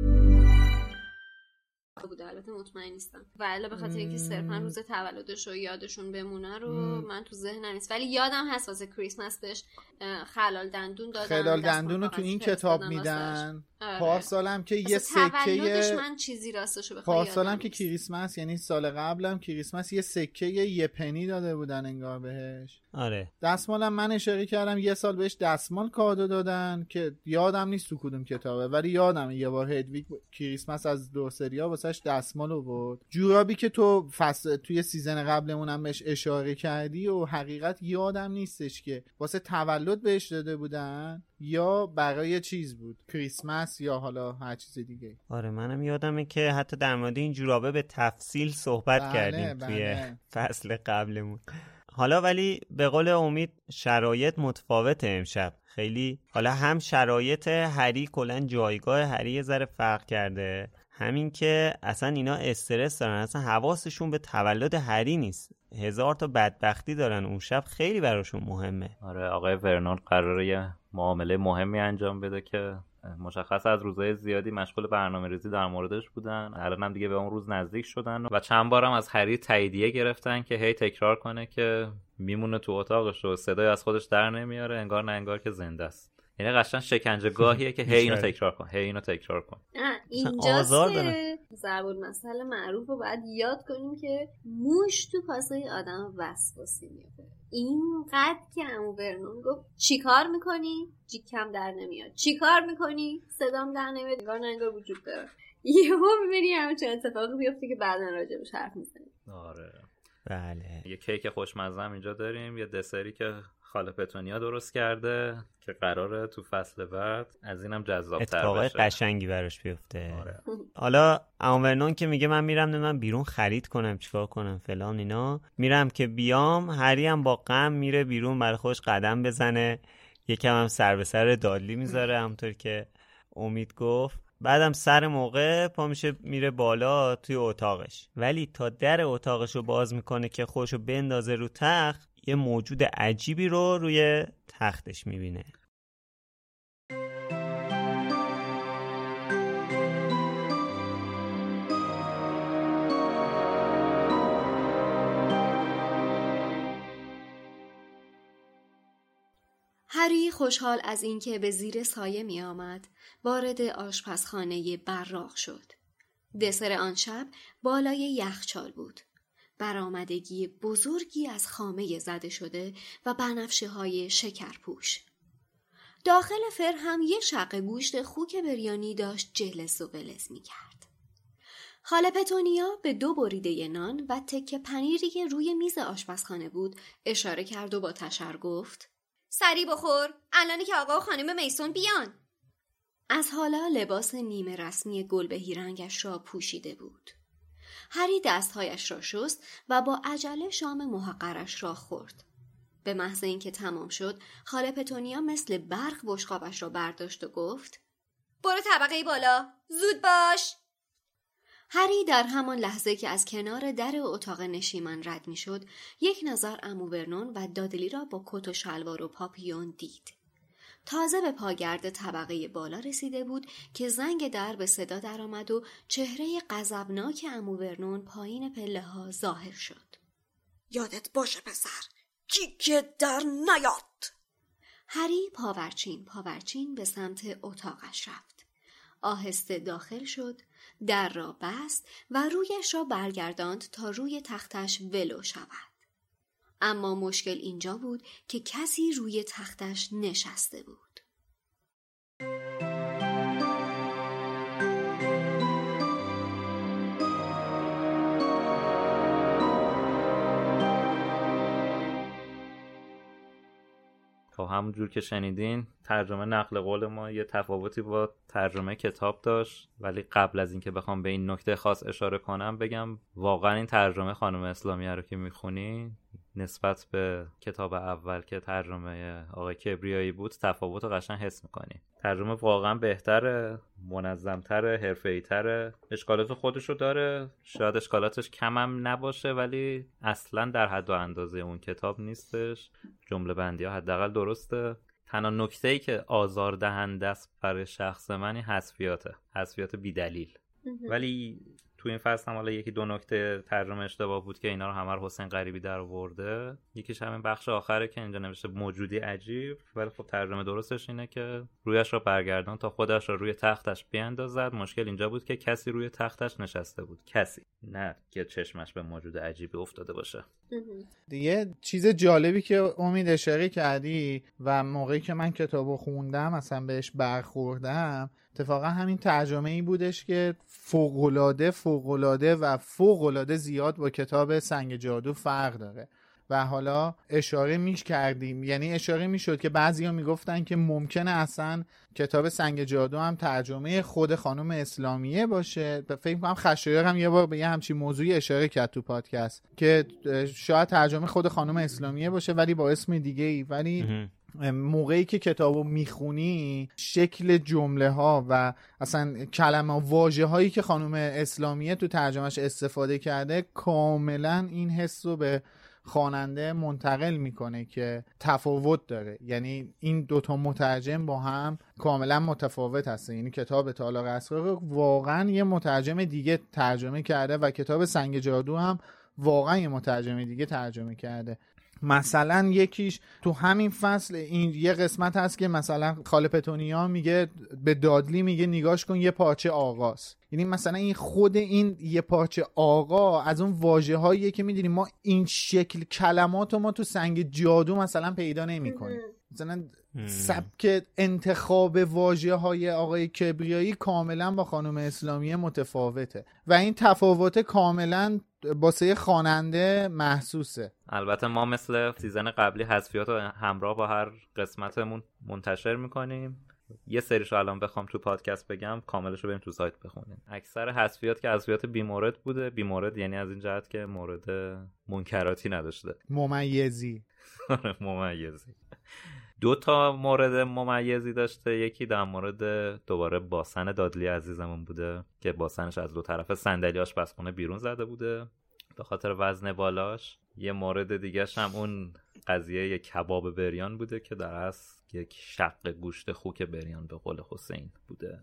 S2: بوده البته مطمئن نیستم ولی به خاطر اینکه صرفا روز تولدش رو یادشون بمونه رو مم. من تو ذهنم نیست ولی یادم هست واسه کریسمس بهش خلال دندون دادن
S4: خلال دندون رو تو این کتاب میدن. پارسالم که یه سکه
S2: من چیزی راستشو بخوام
S4: پارسالم که کریسمس یعنی سال قبلم کریسمس یه سکه یه پنی داده بودن انگار بهش.
S1: آره
S4: دستمالم من اشاره کردم یه سال بهش دستمال کادو دادن که یادم نیست تو کدوم کتابه ولی یادم یه بار هدویگ کریسمس از دورسریا واسش دستمال آورد. جورابی که تو فصل توی سیزن قبلمونم بهش اشاره کردی و حقیقت یادم نیستش که واسه تولد بهش داده بودن یا برای چیز بود کریسمس یا حالا هر چیز دیگه.
S1: آره منم یادمه که حتی در مورد این جورابه به تفصیل صحبت
S4: بله،
S1: کردیم
S4: بله.
S1: توی فصل قبلمون. حالا ولی به قول امید شرایط متفاوته امشب خیلی. حالا هم شرایط هری کلن جایگاه هری یه ذره فرق کرده، همین که اصلا اینا استرس دارن، اصلا حواسشون به تولد هری نیست، هزار تا بدبختی دارن اون شب، خیلی براشون مهمه.
S3: آره آقای ورنون قراره یه معامله مهمی انجام بده که مشخص از روزهای زیادی مشغول برنامه‌ریزی در موردش بودن، الان هم دیگه به اون روز نزدیک شدن و چند بارم از هری تاییدیه گرفتن که هی تکرار کنه که میمونه تو اتاقش و صدای از خودش در نمیاره، انگار نه انگار که زنده است. یعنی قشنگ شکنجه گاهیه که هی اینو تکرار کن هی اینو تکرار کن.
S2: اینجاست که ضرب المثل معروف رو باید یاد کنیم که موش تو کاسه آدم وسواسی میفته. اینقدر که عمو ورنون گفت چیکار میکنی؟ جیکم در نمیاد. چیکار میکنی؟ صدام در نمیاد. انگار نه انگار وجود داره. یهو میبینی همون چه اتفاقی بیفته که بعدن راجبش حرف میزنیم.
S3: آره
S1: بله.
S3: یه کیک خوشمزه هم اینجا داریم، یه دسری که خاله پتونیا درست کرده که قراره تو فصل بعد از اینم جذاب‌تر بشه،
S1: اتفاقای قشنگی براش بیفته.
S3: آره.
S1: حالا عمو ورنون که میگه من میرم من بیرون خرید کنم چیکار کنم فلان اینا، میرم که بیام، هری هم با غم میره بیرون برای خودش قدم بزنه، یکم هم سر به سر دادلی میذاره همونطور که امید گفت. بعدم سر موقع پا میشه میره بالا توی اتاقش، ولی تا در اتاقش رو باز میکنه که خودشو بندازه رو تخت، یه موجود عجیبی رو روی تختش میبینه.
S2: هری خوشحال از اینکه به زیر سایه می آمد وارد آشپزخانه براق شد. دسر آن شب بالای یخچال بود. برآمدگی بزرگی از خامه زده شده و بنفشه های شکرپوش. داخل فر هم یه شقه گوشت خوک بریانی داشت جلس و ولز می کرد. خاله پتونیا به دو بریده نان و تکه پنیری که روی میز آشپزخانه بود اشاره کرد و با تشر گفت سری بخور، الانی که آقا و خانم میسون بیان. از حالا لباس نیمه رسمی گلبهی رنگش را پوشیده بود. هری دستهایش را شست و با عجله شام محقرش را خورد. به محض اینکه تمام شد، خاله پتونیا مثل برق بشقابش را برداشت و گفت برو طبقه بالا، زود باش. هری در همان لحظه که از کنار در اتاق نشیمن رد می شد، یک نظر عمو ورنون و دادلی را با کت و شلوار و پاپیون دید. تازه به پاگرد طبقه بالا رسیده بود که زنگ در به صدا درآمد و چهره غضبناک عمو ورنون پایین پله ها ظاهر شد.
S13: یادت باشه پسر، کیک در نیاد.
S2: هری پاورچین پاورچین به سمت اتاقش رفت. آهسته داخل شد، در را بست و رویش را برگرداند تا روی تختش ولو شود. اما مشکل اینجا بود که کسی روی تختش نشسته بود.
S3: خب همونجور که شنیدین ترجمه نقل قول ما یه تفاوتی با ترجمه کتاب داشت، ولی قبل از اینکه بخوام به این نکته خاص اشاره کنم بگم واقعا این ترجمه خانم اسلامیه رو که میخونی نسبت به کتاب اول که ترجمه آقای کبریایی بود تفاوت رو قشنگ حس میکنی. ترجمه واقعا بهتره، منظمتره، حرفه‌ای‌تره، اشکالات خودشو داره، شاید اشکالاتش کم هم نباشه ولی اصلا در حد و اندازه اون کتاب نیستش. جمله بندی ها حداقل درسته. تنها نکته‌ای که آزاردهنده است برای شخص من این حذفیاته، حذفیات بی‌دلیل. ولی تو این فصل هم حالا یکی دو نکته ترجمه اشتباه بود که اینا رو همه رو حسین غریبی در آورده. یکیش همین بخش آخره که اینجا نوشته موجودی عجیب، ولی خب ترجمه درستش اینه که رویش را برگردان تا خودش را روی تختش بیاندازد. مشکل اینجا بود که کسی روی تختش نشسته بود، کسی، نه که چشمش به موجود عجیبی افتاده باشه.
S4: دیگه چیز جالبی که امید اشاره کردی و موقعی که من کتابو خوندم اصلا بهش برخوردم، اتفاقا همین ترجمه ای بودش که فوق‌العاده فوق‌العاده و فوق‌العاده زیاد با کتاب سنگ جادو فرق داره. و حالا اشاره میش کردیم، یعنی اشاره میشد که بعضیا میگفتن که ممکنه اصلا کتاب سنگ جادو هم ترجمه خود خانم اسلامیه باشه. فکر می‌کنم خشایار هم یه بار به یه همچین موضوعی اشاره کرد تو پادکست که شاید ترجمه خود خانم اسلامیه باشه ولی با اسم دیگه ای. ولی موقعی که کتابو میخونی شکل جمله ها و اصلا کلمه واژه هایی که خانم اسلامیه تو ترجمهش استفاده کرده کاملا این حس رو به خواننده منتقل میکنه که تفاوت داره. یعنی این دوتا مترجم با هم کاملا متفاوت هستن. یعنی کتاب تالار اسرار واقعا یه مترجم دیگه ترجمه کرده و کتاب سنگ جادو هم واقعا یه مترجم دیگه ترجمه کرده. مثلا یکیش تو همین فصل این یه قسمت هست که مثلا خاله پتونیا میگه به دادلی میگه نگاش کن یه پارچه آقاست. یعنی مثلا این خود این یه پارچه آقا از اون واژه‌هاییه که میدونیم ما این شکل کلمات رو ما تو سنگ جادو مثلا پیدا نمی‌کنیم. مثلا سبک انتخاب واژه‌های آقای کبریایی کاملا با خانم اسلامیه متفاوته و این تفاوت کاملا واسه خواننده محسوسه.
S3: البته ما مثل سیزن قبلی حذفیات رو همراه با هر قسمتمون منتشر میکنیم. یه سریشو الان بخوام تو پادکست بگم کاملشو بریم تو سایت بخونیم. اکثر حذفیات که حذفیات بیمورد بوده. بیمورد یعنی از این جهت که مورد منکراتی نداشته،
S4: ممیزی.
S3: ممیزی. دو تا مورد ممیزی داشته. یکی در مورد دوباره باسن دادلی عزیزمون بوده که باسنش از دو طرف صندلی آشپزخونه بیرون زده بوده به خاطر وزن بالاش. یه مورد دیگه‌ش هم اون قضیه یک کباب بریان بوده که در اصل یک شق گوشت خوک بریان به قول حسین بوده.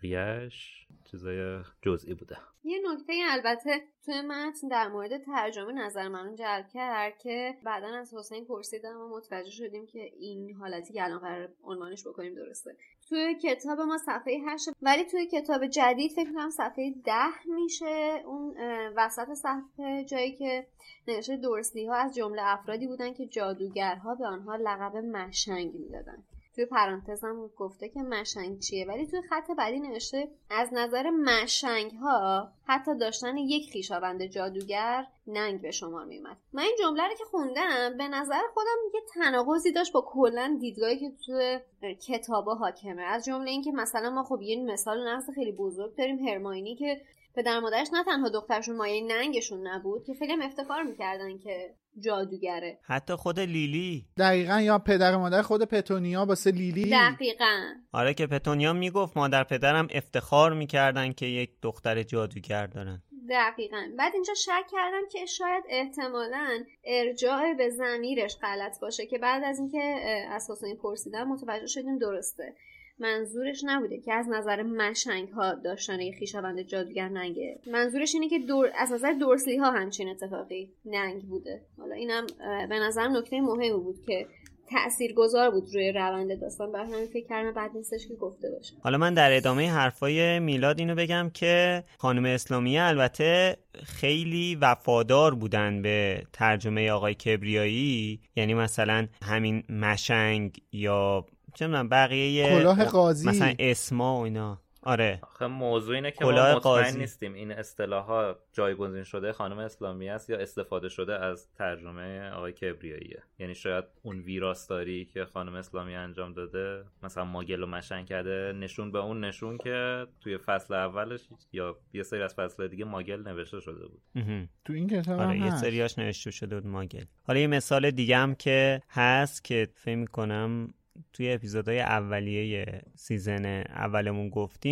S3: بقیهش چیزای جزئی بوده.
S2: یه نکته البته توی متن در مورد ترجمه نظر منو جلب کرد که بعدن از حسین پرسیدم و متوجه شدیم که این حالتی که الان قرار عنوانش بکنیم درسته. توی کتاب ما صفحه هشت ولی توی کتاب جدید فکر کنم صفحه ده میشه. اون وسط صفحه جایی که نوشته دورسلی ها از جمله افرادی بودن که جادوگرها به آنها لقب مشنگ میدادن. توی پرانتز هم گفته که مشنگ چیه، ولی توی خط بعدی نوشته از نظر مشنگ ها حتی داشتن یک خویشاوند جادوگر ننگ به شمار میومد. من این جمله رو که خوندم به نظر خودم یه تناقضی داشت با کلا دیدگاهی که توی کتابا حاکمه. از جمله این که مثلا ما خب یه مثال نقص خیلی بزرگ داریم، هرماینی که پدر مادرش نه تنها دخترشون مایه ننگشون نبود که خیلی هم افتخار میکردن که جادوگره.
S1: حتی خود لیلی
S4: دقیقاً، یا پدر مادر خود پتونیا واسه لیلی.
S2: دقیقاً.
S1: آره که پتونیا میگفت مادر پدرم افتخار میکردن که یک دختر جادوگر دارن.
S2: دقیقاً. بعد اینجا شک کردم که شاید احتمالاً ارجاع به ضمیرش غلط باشه که بعد از اینکه از حسین پرسیدم متوجه شدیم درسته. منظورش نبوده که از نظر مشنگ ها داشتن یک خویشاوند جادوگر ننگه. منظورش اینه که دور از نظر دورسلی ها همچین اتفاقی ننگ بوده. حالا اینم به نظرم نکته مهمی بود که تاثیرگذار بود روی روند داستان. برای همین فکر کردم بعد نیستش که گفته باشه.
S1: حالا من در ادامه حرفای میلاد اینو بگم که خانم اسلامیه البته خیلی وفادار بودن به ترجمه آقای کبریایی. یعنی مثلا همین مشنگ یا چه می‌دونم بقیه
S4: کلاه قاضی
S1: مثلا اسما و اینا. آره
S3: آخه موضوع اینه که ما مطمئن نیستیم این اصطلاحات جایگزین شده خانم اسلامی است یا استفاده شده از ترجمه آقای کبریاییه. یعنی شاید اون ویراستاری که خانم اسلامی انجام داده مثلا ماگل و مشنگ کرده نشون به اون نشون که توی فصل اولش یا یه سری از فصل دیگه ماگل نوشته شده بود.
S4: تو این کتاب
S1: آره
S4: هم
S1: یه
S4: هست.
S1: سریاش نوشته شده بود ماگل. حالا یه مثال دیگه هم که هست که فکر می‌کنم توی اپیزودهای اولیه سیزن اولمون گفتیم،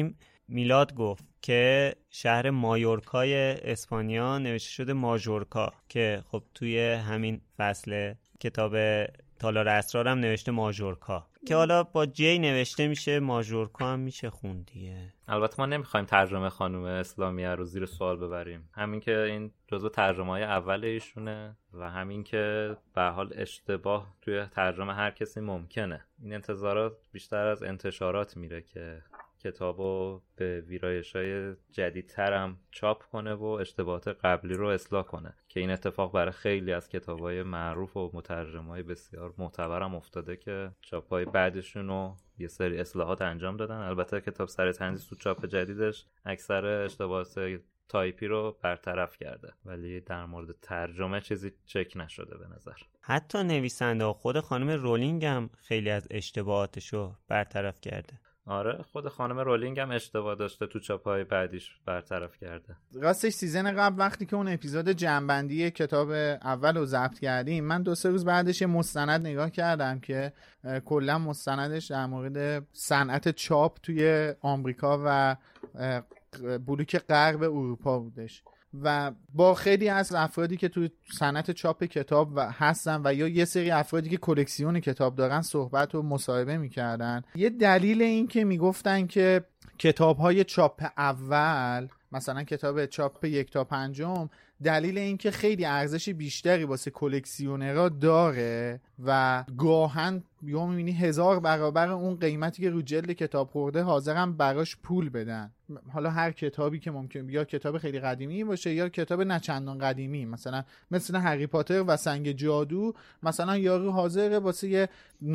S1: میلاد گفت که شهر مایورکای اسپانیا نوشته شده ماژورکا، که خب توی همین فصل کتاب تالار اسرار هم نوشته ماژورکا، که حالا با جی نوشته میشه ماژورکا هم میشه خوندیه.
S3: البته ما نمیخوایم ترجمه خانم اسلامیه رو زیر سوال ببریم، همین که این جزو ترجمه‌های اول ایشونه و همین که به حال اشتباه توی ترجمه هر کسی ممکنه. این انتظارات بیشتر از انتشارات میره که کتابو به ویرایش‌های جدیدتر هم چاپ کنه و اشتباهات قبلی رو اصلاح کنه، که این اتفاق برای خیلی از کتاب‌های معروف و مترجم‌های بسیار معتبرم افتاده که چاپ‌های بعدشون رو یه سری اصلاحات انجام دادن. البته کتاب سر تنظیف تو چاپ جدیدش اکثر اشتباهات تایپی رو برطرف کرده، ولی در مورد ترجمه چیزی چک نشده به نظر.
S1: حتی نویسنده خود خانم رولینگ هم خیلی از اشتباهاتشو برطرف کرده.
S3: آره خود خانم رولینگ هم اشتباه داشته تو چاپ‌های بعدیش برطرف کرده.
S4: راستش سیزن قبل وقتی که اون اپیزود جنبندی کتاب اول رو ضبط کردیم، من دو سه روز بعدش یه مستند نگاه کردم که کلا مستندش در مورد صنعت چاپ توی آمریکا و بلوک غرب اروپا بودش و با خیلی از افرادی که تو صنعت چاپ کتاب و هستن و یا یه سری افرادی که کلکسیون کتاب دارن صحبت و مصاحبه میکردن. یه دلیل این که میگفتن که کتاب‌های چاپ اول، مثلا کتاب چاپ یک تا پنجم، دلیل این که خیلی ارزش بیشتری واسه کلکسیونرها داره و گاهن یا میبینی هزار برابر اون قیمتی که رو جلد کتاب خورده حاضرن براش پول بدن. حالا هر کتابی که ممکن، یا کتاب خیلی قدیمی باشه یا کتاب نه چندان قدیمی، مثلا مثل هری پاتر و سنگ جادو، مثلا یارو حاضره واسه یه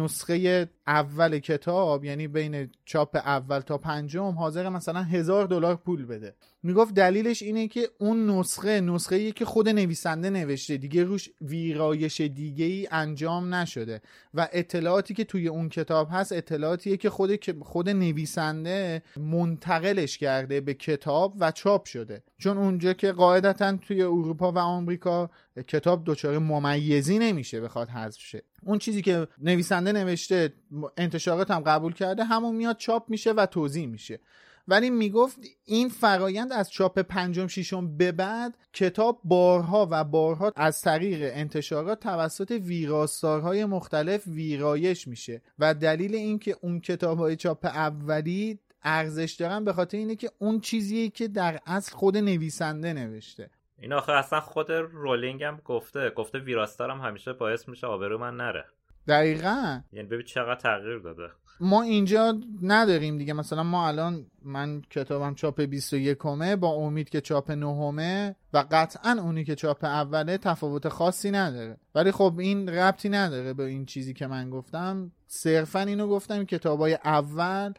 S4: نسخه اول کتاب، یعنی بین چاپ اول تا پنجم، حاضره مثلا هزار دلار پول بده. میگفت دلیلش اینه که اون نسخه نسخه‌ای که خود نویسنده نوشته، دیگه روش ویرایش دیگه‌ای انجام نشده و اطلاعاتی که توی اون کتاب هست اطلاعاتیه که خود خود نویسنده منتقلش کرده به کتاب و چاپ شده. چون اونجا که قاعدتاً توی اروپا و آمریکا کتاب دچار ممیزی نمیشه بخواد حذف شه، اون چیزی که نویسنده نوشته انتشارات هم قبول کرده همون میاد چاپ میشه و توزیع میشه. ولی میگفت این فرایند از چاپ پنجم ششم به بعد کتاب بارها و بارها از طریق انتشارات توسط ویراستارهای مختلف ویرایش میشه و دلیل این که اون کتاب‌های چاپ اولی ارزش دارن به خاطر اینه که اون چیزیه که در اصل خود نویسنده نوشته.
S3: این آخه اصلا خود رولینگ هم گفته گفته ویراستار هم همیشه باعث میشه آبرو من نره.
S4: دقیقاً.
S3: یعنی ببین چقدر تغییر داده.
S4: ما اینجا نداریم دیگه. مثلا ما الان من کتابم چاپ بیست و یکمه با امید که چاپ نهمه و قطعا اونی که چاپ اوله تفاوت خاصی نداره، ولی خب این ربطی نداره به این چیزی که من گفتم. صرفا اینو گفتم کتابای اول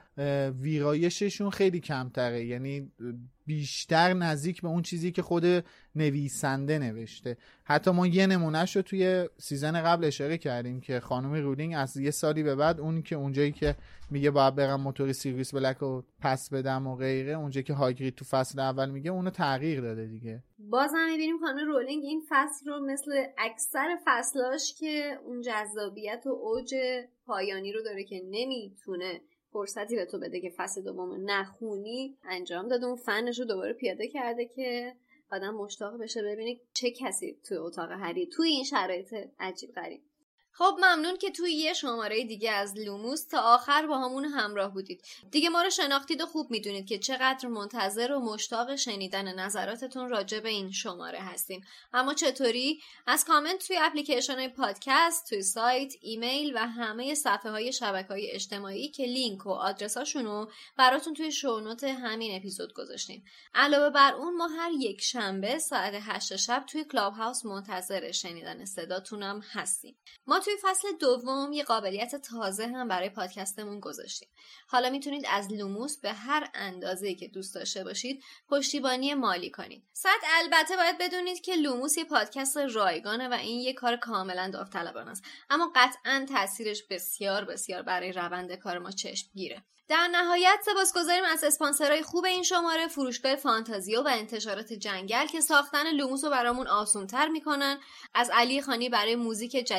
S4: ویرایششون خیلی کمتره، یعنی بیشتر نزدیک به اون چیزی که خود نویسنده نوشته. حتی ما یه نمونهش رو توی سیزن قبل اشاره کردیم که خانم رولینگ از یه سالی به بعد اون که اونجایی که میگه باید برم موتور سیریوس بلک رو پس بدم و غیره، اونجایی که هاگرید تو فصل اول میگه، اونو تغییر داده دیگه.
S2: بازم میبینیم خانم رولینگ این فصل رو مثل اکثر فصلاش که اون جذابیت و اوج پایانی رو داره که نمیتونه فرصتی به تو بده که فصل دوم نخونی انجام داده. اون فنش رو دوباره پیاده کرده که آدم مشتاق بشه ببینه چه کسی توی اتاق هری توی این شرایط عجیب غریب. خب ممنون که توی یه شماره دیگه از لوموس تا آخر با همون همراه بودید. دیگه ما رو شناختید و خوب میدونید که چقدر منتظر و مشتاق شنیدن نظراتتون راجع به این شماره هستیم. اما چطوری؟ از کامنت توی اپلیکیشن های پادکست، توی سایت، ایمیل و همه صفحه های شبکه‌های اجتماعی که لینک و آدرساشونو براتون توی شونوت همین اپیزود گذاشتیم. علاوه بر اون ما هر یک شنبه ساعت هشت شب توی کلاب هاوس منتظر شنیدن صداتونم هستیم. ما توی فصل دوم یه قابلیت تازه هم برای پادکستمون گذاشتیم. حالا میتونید از لوموس به هر اندازه‌ای که دوست داشته باشید پشتیبانی مالی کنید. صد البته باید بدونید که لوموس یه پادکست رایگانه و این یه کار کاملا داوطلبانه است، اما قطعاً تاثیرش بسیار بسیار برای روند کار ما چشمگیره. در نهایت سپاسگزاریم از اسپانسرهای خوب این شماره، فروشگاه فانتازیو و انتشارات جنگل که ساختن لوموس رو برامون آسان‌تر میکنن، از علی خانی برای موزیک جدید فصل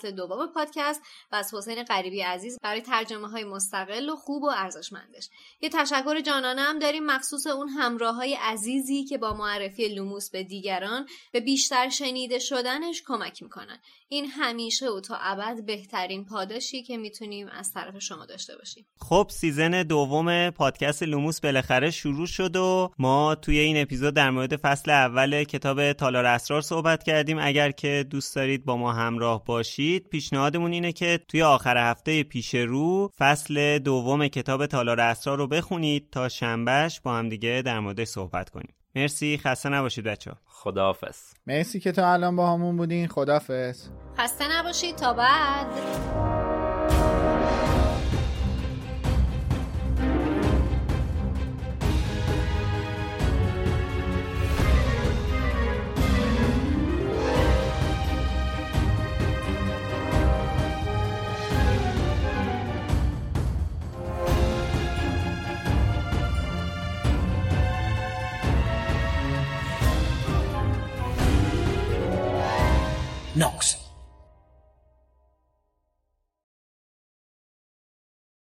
S2: فصل دوم پادکست و از حسین غریبی عزیز برای ترجمه های مستقل و خوب و ارزشمندش. یه تشکر جانانه هم داریم مخصوص اون همراه های عزیزی که با معرفی لوموس به دیگران به بیشتر شنیده شدنش کمک میکنن. این همیشه و تا ابد بهترین پاداشی که میتونیم از طرف شما داشته باشیم.
S1: خب سیزن دوم پادکست لوموس بالاخره شروع شد و ما توی این اپیزود در مورد فصل اول کتاب تالار اسرار صحبت کردیم. اگر که دوست دارید با ما همراه باشید، پیشنهادمون اینه که توی آخر هفته پیش رو فصل دوم کتاب تالار اسرار رو بخونید تا شنبهش با هم دیگه در موردش صحبت کنیم. مرسی، خسته نباشید بچه‌ها.
S3: خداحافظ.
S4: مرسی که تا الان با همون بودین. خداحافظ.
S2: خسته نباشید تا بعد.
S14: Nox.